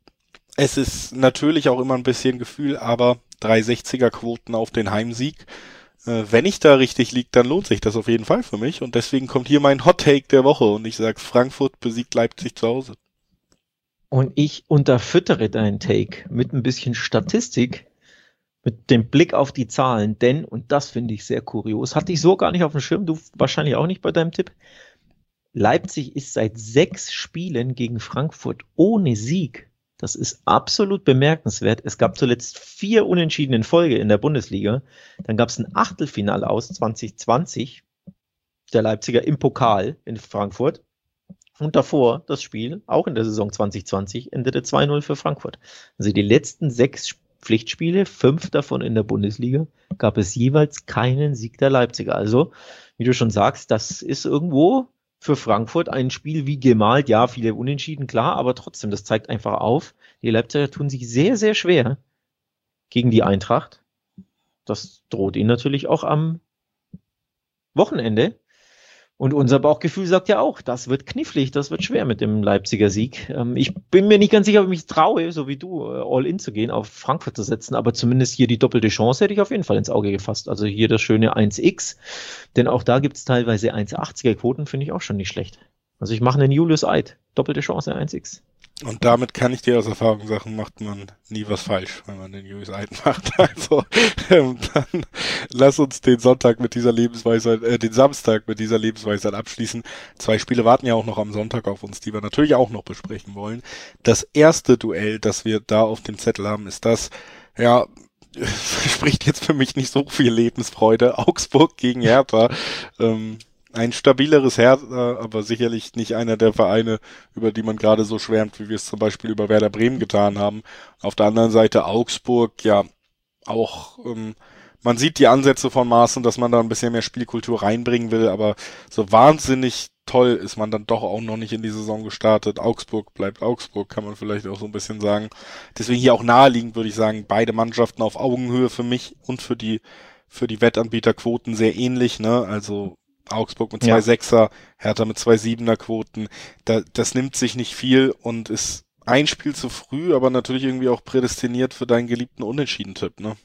Es ist natürlich auch immer ein bisschen Gefühl, aber drei sechziger-Quoten auf den Heimsieg. Äh, wenn ich da richtig liege, dann lohnt sich das auf jeden Fall für mich. Und deswegen kommt hier mein Hot-Take der Woche. Und ich sage, Frankfurt besiegt Leipzig zu Hause. Und ich unterfüttere deinen Take mit ein bisschen Statistik, mit dem Blick auf die Zahlen. Denn, und das finde ich sehr kurios, hatte ich so gar nicht auf dem Schirm, du wahrscheinlich auch nicht bei deinem Tipp, Leipzig ist seit sechs Spielen gegen Frankfurt ohne Sieg. Das ist absolut bemerkenswert. Es gab zuletzt vier Unentschieden in Folge in der Bundesliga. Dann gab es ein Achtelfinale aus zwanzig zwanzig, der Leipziger im Pokal in Frankfurt. Und davor das Spiel, auch in der Saison zwanzig zwanzig, endete zwei null für Frankfurt. Also die letzten sechs Pflichtspiele, fünf davon in der Bundesliga, gab es jeweils keinen Sieg der Leipziger. Also, wie du schon sagst, das ist irgendwo für Frankfurt ein Spiel wie gemalt. Ja, viele Unentschieden, klar, aber trotzdem, das zeigt einfach auf, die Leipziger tun sich sehr, sehr schwer gegen die Eintracht. Das droht ihnen natürlich auch am Wochenende. Und unser Bauchgefühl sagt ja auch, das wird knifflig, das wird schwer mit dem Leipziger Sieg. Ähm, ich bin mir nicht ganz sicher, ob ich mich traue, so wie du, all in zu gehen, auf Frankfurt zu setzen, aber zumindest hier die doppelte Chance hätte ich auf jeden Fall ins Auge gefasst. Also hier das schöne eins X, denn auch da gibt es teilweise eins achtziger Quoten, finde ich auch schon nicht schlecht. Also ich mache einen Julius Eid, doppelte Chance eins X. Und damit kann ich dir aus Erfahrung sagen, macht man nie was falsch, wenn man den Julius Eid macht. Also ähm, dann lass uns den Sonntag mit dieser Lebensweisheit, äh, den Samstag mit dieser Lebensweisheit abschließen. Zwei Spiele warten ja auch noch am Sonntag auf uns, die wir natürlich auch noch besprechen wollen. Das erste Duell, das wir da auf dem Zettel haben, ist das, ja, spricht jetzt für mich nicht so viel Lebensfreude. Augsburg gegen Hertha. Ähm, Ein stabileres Hertha, aber sicherlich nicht einer der Vereine, über die man gerade so schwärmt, wie wir es zum Beispiel über Werder Bremen getan haben. Auf der anderen Seite Augsburg, ja, auch, ähm, man sieht die Ansätze von Maaßen, dass man da ein bisschen mehr Spielkultur reinbringen will, aber so wahnsinnig toll ist man dann doch auch noch nicht in die Saison gestartet. Augsburg bleibt Augsburg, kann man vielleicht auch so ein bisschen sagen. Deswegen hier auch naheliegend, würde ich sagen, beide Mannschaften auf Augenhöhe für mich und für die, für die Wettanbieterquoten sehr ähnlich, ne, also Augsburg mit zwei Ja. Sechser, Hertha mit zwei Siebener Quoten. Da, das nimmt sich nicht viel und ist ein Spiel zu früh, aber natürlich irgendwie auch prädestiniert für deinen geliebten Unentschieden-Tipp, ne?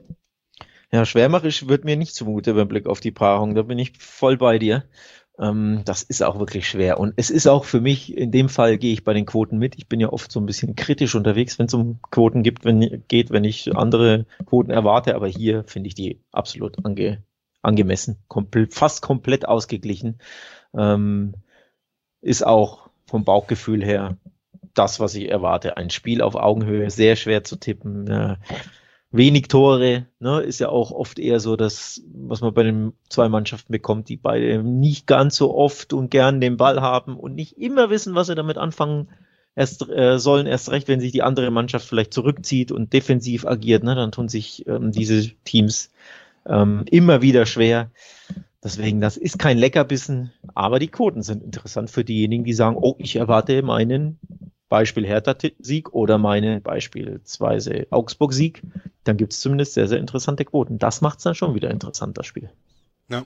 Ja, schwärmerisch wird mir nicht zumute beim Blick auf die Paarung. Da bin ich voll bei dir. Ähm, das ist auch wirklich schwer. Und es ist auch für mich, in dem Fall gehe ich bei den Quoten mit. Ich bin ja oft so ein bisschen kritisch unterwegs, wenn es um Quoten gibt, wenn, geht, wenn ich andere Quoten erwarte. Aber hier finde ich die absolut ange, angemessen. Komplett, fast komplett ausgeglichen. Ähm, ist auch vom Bauchgefühl her das, was ich erwarte. Ein Spiel auf Augenhöhe, sehr schwer zu tippen. Äh, Wenig Tore, ne, ist ja auch oft eher so das, was man bei den zwei Mannschaften bekommt, die beide nicht ganz so oft und gern den Ball haben und nicht immer wissen, was sie damit anfangen erst äh, sollen, erst recht, wenn sich die andere Mannschaft vielleicht zurückzieht und defensiv agiert, ne, dann tun sich ähm, diese Teams ähm, immer wieder schwer. Deswegen, das ist kein Leckerbissen, aber die Quoten sind interessant für diejenigen, die sagen, oh, ich erwarte meinen Beispiel Hertha-Sieg oder meine beispielsweise Augsburg-Sieg, dann gibt es zumindest sehr, sehr interessante Quoten. Das macht es dann schon wieder interessant, das Spiel. Ja.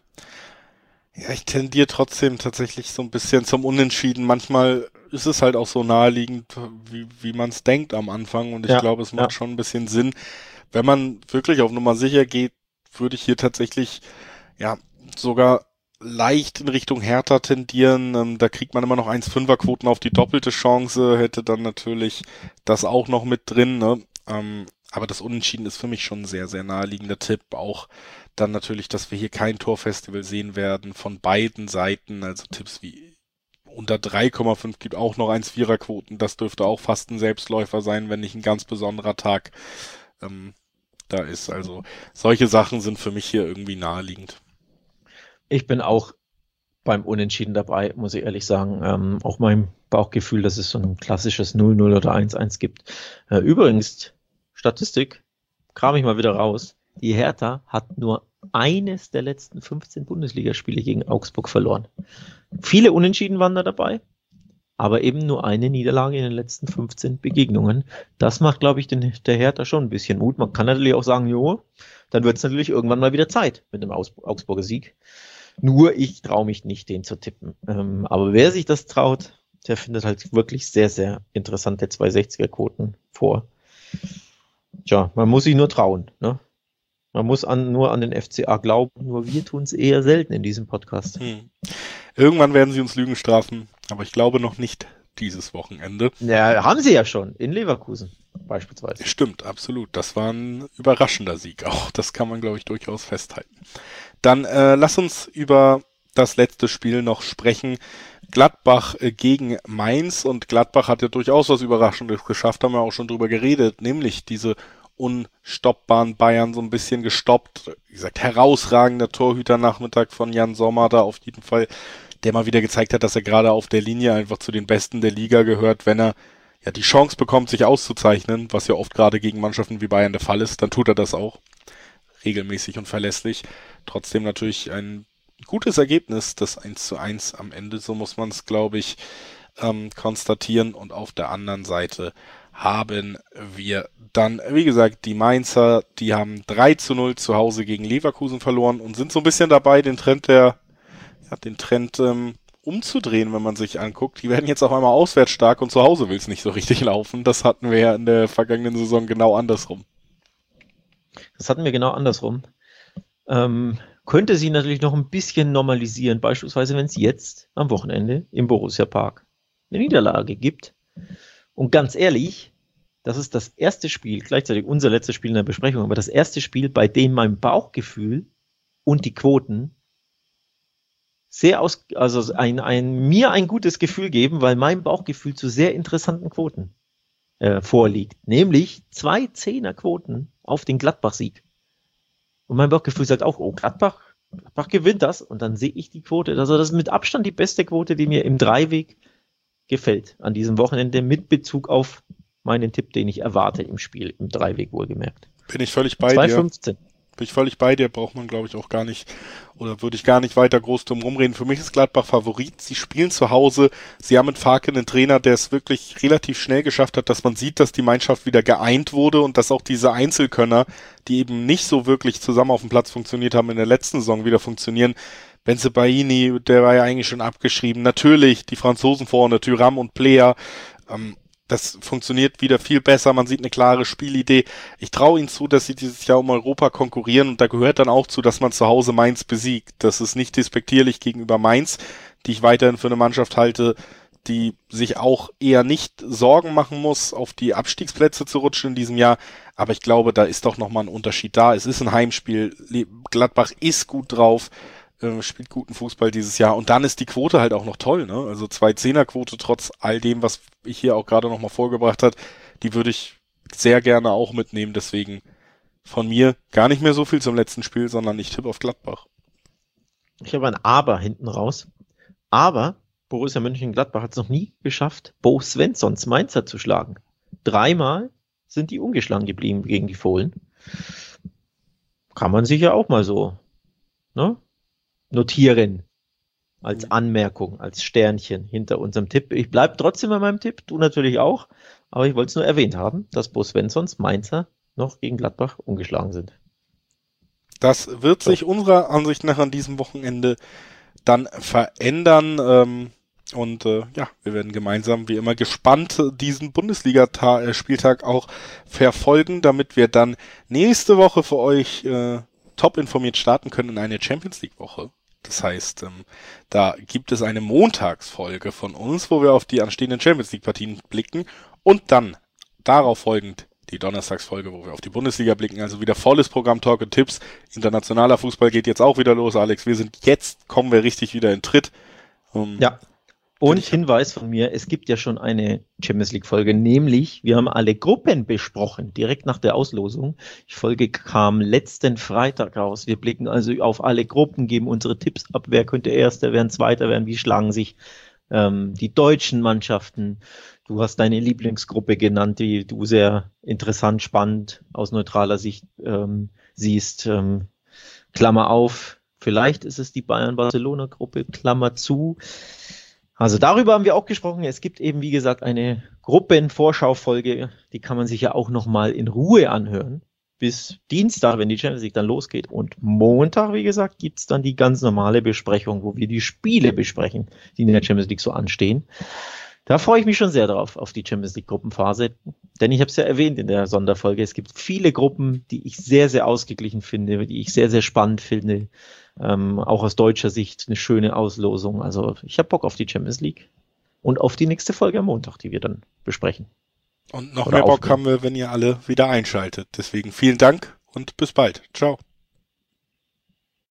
Ja, ich tendiere trotzdem tatsächlich so ein bisschen zum Unentschieden. Manchmal ist es halt auch so naheliegend, wie, wie man es denkt am Anfang. Und ich Ja, glaube, es macht ja. schon ein bisschen Sinn. Wenn man wirklich auf Nummer sicher geht, würde ich hier tatsächlich, ja, sogar leicht in Richtung Hertha tendieren. Ähm, da kriegt man immer noch eins Komma fünfer Quoten auf die doppelte Chance, hätte dann natürlich das auch noch mit drin, ne? Ähm, aber das Unentschieden ist für mich schon ein sehr, sehr naheliegender Tipp. Auch dann natürlich, dass wir hier kein Torfestival sehen werden von beiden Seiten. Also Tipps wie unter drei Komma fünf gibt auch noch eins Komma vierer Quoten. Das dürfte auch fast ein Selbstläufer sein, wenn nicht ein ganz besonderer Tag ähm, da ist. Also solche Sachen sind für mich hier irgendwie naheliegend. Ich bin auch beim Unentschieden dabei, muss ich ehrlich sagen. Ähm, auch mein Bauchgefühl, dass es so ein klassisches null null oder eins eins gibt. Äh, übrigens, Statistik, kram ich mal wieder raus. Die Hertha hat nur eines der letzten fünfzehn Bundesligaspiele gegen Augsburg verloren. Viele Unentschieden waren da dabei, aber eben nur eine Niederlage in den letzten fünfzehn Begegnungen. Das macht, glaube ich, den, der Hertha schon ein bisschen Mut. Man kann natürlich auch sagen, jo, dann wird es natürlich irgendwann mal wieder Zeit mit dem Aus- Augsburger Sieg. Nur ich traue mich nicht, den zu tippen. Ähm, aber wer sich das traut, der findet halt wirklich sehr, sehr interessante zwei sechziger-Quoten vor. Tja, man muss sich nur trauen, ne? Man muss an, nur an den F C A glauben, nur wir tun es eher selten in diesem Podcast. Hm. Irgendwann werden sie uns Lügen strafen, aber ich glaube noch nicht dieses Wochenende. Ja, haben sie ja schon, in Leverkusen beispielsweise. Stimmt, absolut. Das war ein überraschender Sieg auch. Das kann man, glaube ich, durchaus festhalten. Dann äh, lass uns über das letzte Spiel noch sprechen. Gladbach äh, gegen Mainz, und Gladbach hat ja durchaus was Überraschendes geschafft, haben wir auch schon drüber geredet, nämlich diese unstoppbaren Bayern so ein bisschen gestoppt. Wie gesagt, herausragender Torhüternachmittag von Jan Sommer da auf jeden Fall, der mal wieder gezeigt hat, dass er gerade auf der Linie einfach zu den Besten der Liga gehört. Wenn er ja die Chance bekommt, sich auszuzeichnen, was ja oft gerade gegen Mannschaften wie Bayern der Fall ist, dann tut er das auch regelmäßig und verlässlich. Trotzdem natürlich ein gutes Ergebnis, das eins zu eins am Ende, so muss man es, glaube ich, ähm, konstatieren. Und auf der anderen Seite haben wir dann, wie gesagt, die Mainzer, die haben drei zu null zu Hause gegen Leverkusen verloren und sind so ein bisschen dabei, den Trend der, ja, den Trend ähm, umzudrehen, wenn man sich anguckt. Die werden jetzt auf einmal auswärts stark und zu Hause will es nicht so richtig laufen. Das hatten wir ja in der vergangenen Saison genau andersrum. Das hatten wir genau andersrum. Ähm, könnte sich natürlich noch ein bisschen normalisieren, beispielsweise wenn es jetzt am Wochenende im Borussia-Park eine Niederlage gibt. Und ganz ehrlich, das ist das erste Spiel, gleichzeitig unser letztes Spiel in der Besprechung, aber das erste Spiel, bei dem mein Bauchgefühl und die Quoten sehr aus, also ein, ein, mir ein gutes Gefühl geben, weil mein Bauchgefühl zu sehr interessanten Quoten äh, vorliegt. Nämlich zwei Zehner-Quoten auf den Gladbach-Sieg. Und mein Bauchgefühl sagt auch, oh, Gladbach, Gladbach gewinnt das. Und dann sehe ich die Quote. Also das ist mit Abstand die beste Quote, die mir im Dreiweg gefällt an diesem Wochenende, mit Bezug auf meinen Tipp, den ich erwarte im Spiel, im Dreiweg wohlgemerkt. Bin ich völlig bei zwei dir. fünfzehn. Bin ich völlig bei dir, braucht man, glaube ich, auch gar nicht, oder würde ich gar nicht weiter groß drum rumreden. Für mich ist Gladbach Favorit. Sie spielen zu Hause. Sie haben mit Farke einen Trainer, der es wirklich relativ schnell geschafft hat, dass man sieht, dass die Mannschaft wieder geeint wurde und dass auch diese Einzelkönner, die eben nicht so wirklich zusammen auf dem Platz funktioniert haben, in der letzten Saison wieder funktionieren. Bensebaini, der war ja eigentlich schon abgeschrieben. Natürlich, die Franzosen vorne, Thuram und Player, ähm, das funktioniert wieder viel besser, man sieht eine klare Spielidee. Ich traue ihnen zu, dass sie dieses Jahr um Europa konkurrieren, und da gehört dann auch zu, dass man zu Hause Mainz besiegt. Das ist nicht despektierlich gegenüber Mainz, die ich weiterhin für eine Mannschaft halte, die sich auch eher nicht Sorgen machen muss, auf die Abstiegsplätze zu rutschen in diesem Jahr. Aber ich glaube, da ist doch nochmal ein Unterschied da. Es ist ein Heimspiel, Gladbach ist gut drauf, spielt guten Fußball dieses Jahr, und dann ist die Quote halt auch noch toll, ne? Also zwei Zehner-Quote trotz all dem, was ich hier auch gerade nochmal vorgebracht hat, die würde ich sehr gerne auch mitnehmen, deswegen von mir gar nicht mehr so viel zum letzten Spiel, sondern ich tippe auf Gladbach. Ich habe ein Aber hinten raus. Aber Borussia Mönchengladbach hat es noch nie geschafft, Bo Svenssons Mainzer zu schlagen. Dreimal sind die ungeschlagen geblieben gegen die Fohlen. Kann man sich ja auch mal so, ne? notieren, als Anmerkung, als Sternchen hinter unserem Tipp. Ich bleibe trotzdem bei meinem Tipp, du natürlich auch, aber ich wollte es nur erwähnt haben, dass Bo Svenssons Mainzer noch gegen Gladbach ungeschlagen sind. Das wird sich unserer Ansicht nach an diesem Wochenende dann verändern, ähm, und äh, ja, wir werden gemeinsam wie immer gespannt diesen Bundesliga-Spieltag auch verfolgen, damit wir dann nächste Woche für euch äh, top informiert starten können in eine Champions League Woche. Das heißt, ähm, da gibt es eine Montagsfolge von uns, wo wir auf die anstehenden Champions League Partien blicken, und dann darauf folgend die Donnerstagsfolge, wo wir auf die Bundesliga blicken. Also wieder volles Programm, Talk und Tipps. Internationaler Fußball geht jetzt auch wieder los, Alex. Wir sind jetzt, kommen wir richtig wieder in Tritt. Ähm, ja. Und Hinweis von mir, es gibt ja schon eine Champions League Folge, nämlich wir haben alle Gruppen besprochen, direkt nach der Auslosung. Die Folge kam letzten Freitag raus. Wir blicken also auf alle Gruppen, geben unsere Tipps ab, wer könnte Erster werden, Zweiter werden, wie schlagen sich ähm, die deutschen Mannschaften. Du hast deine Lieblingsgruppe genannt, die du sehr interessant, spannend aus neutraler Sicht ähm, siehst. Ähm, Klammer auf, vielleicht ist es die Bayern-Barcelona-Gruppe, Klammer zu. Also darüber haben wir auch gesprochen. Es gibt eben, wie gesagt, eine Gruppenvorschaufolge, die kann man sich ja auch nochmal in Ruhe anhören. Bis Dienstag, wenn die Champions League dann losgeht. Und Montag, wie gesagt, gibt's dann die ganz normale Besprechung, wo wir die Spiele besprechen, die in der Champions League so anstehen. Da freue ich mich schon sehr drauf, auf die Champions League Gruppenphase. Denn ich habe es ja erwähnt in der Sonderfolge, es gibt viele Gruppen, die ich sehr, sehr ausgeglichen finde, die ich sehr, sehr spannend finde. Ähm, auch aus deutscher Sicht eine schöne Auslosung. Also ich habe Bock auf die Champions League und auf die nächste Folge am Montag, die wir dann besprechen. Und noch Oder mehr Bock aufnehmen. haben wir, wenn ihr alle wieder einschaltet. Deswegen vielen Dank und bis bald. Ciao.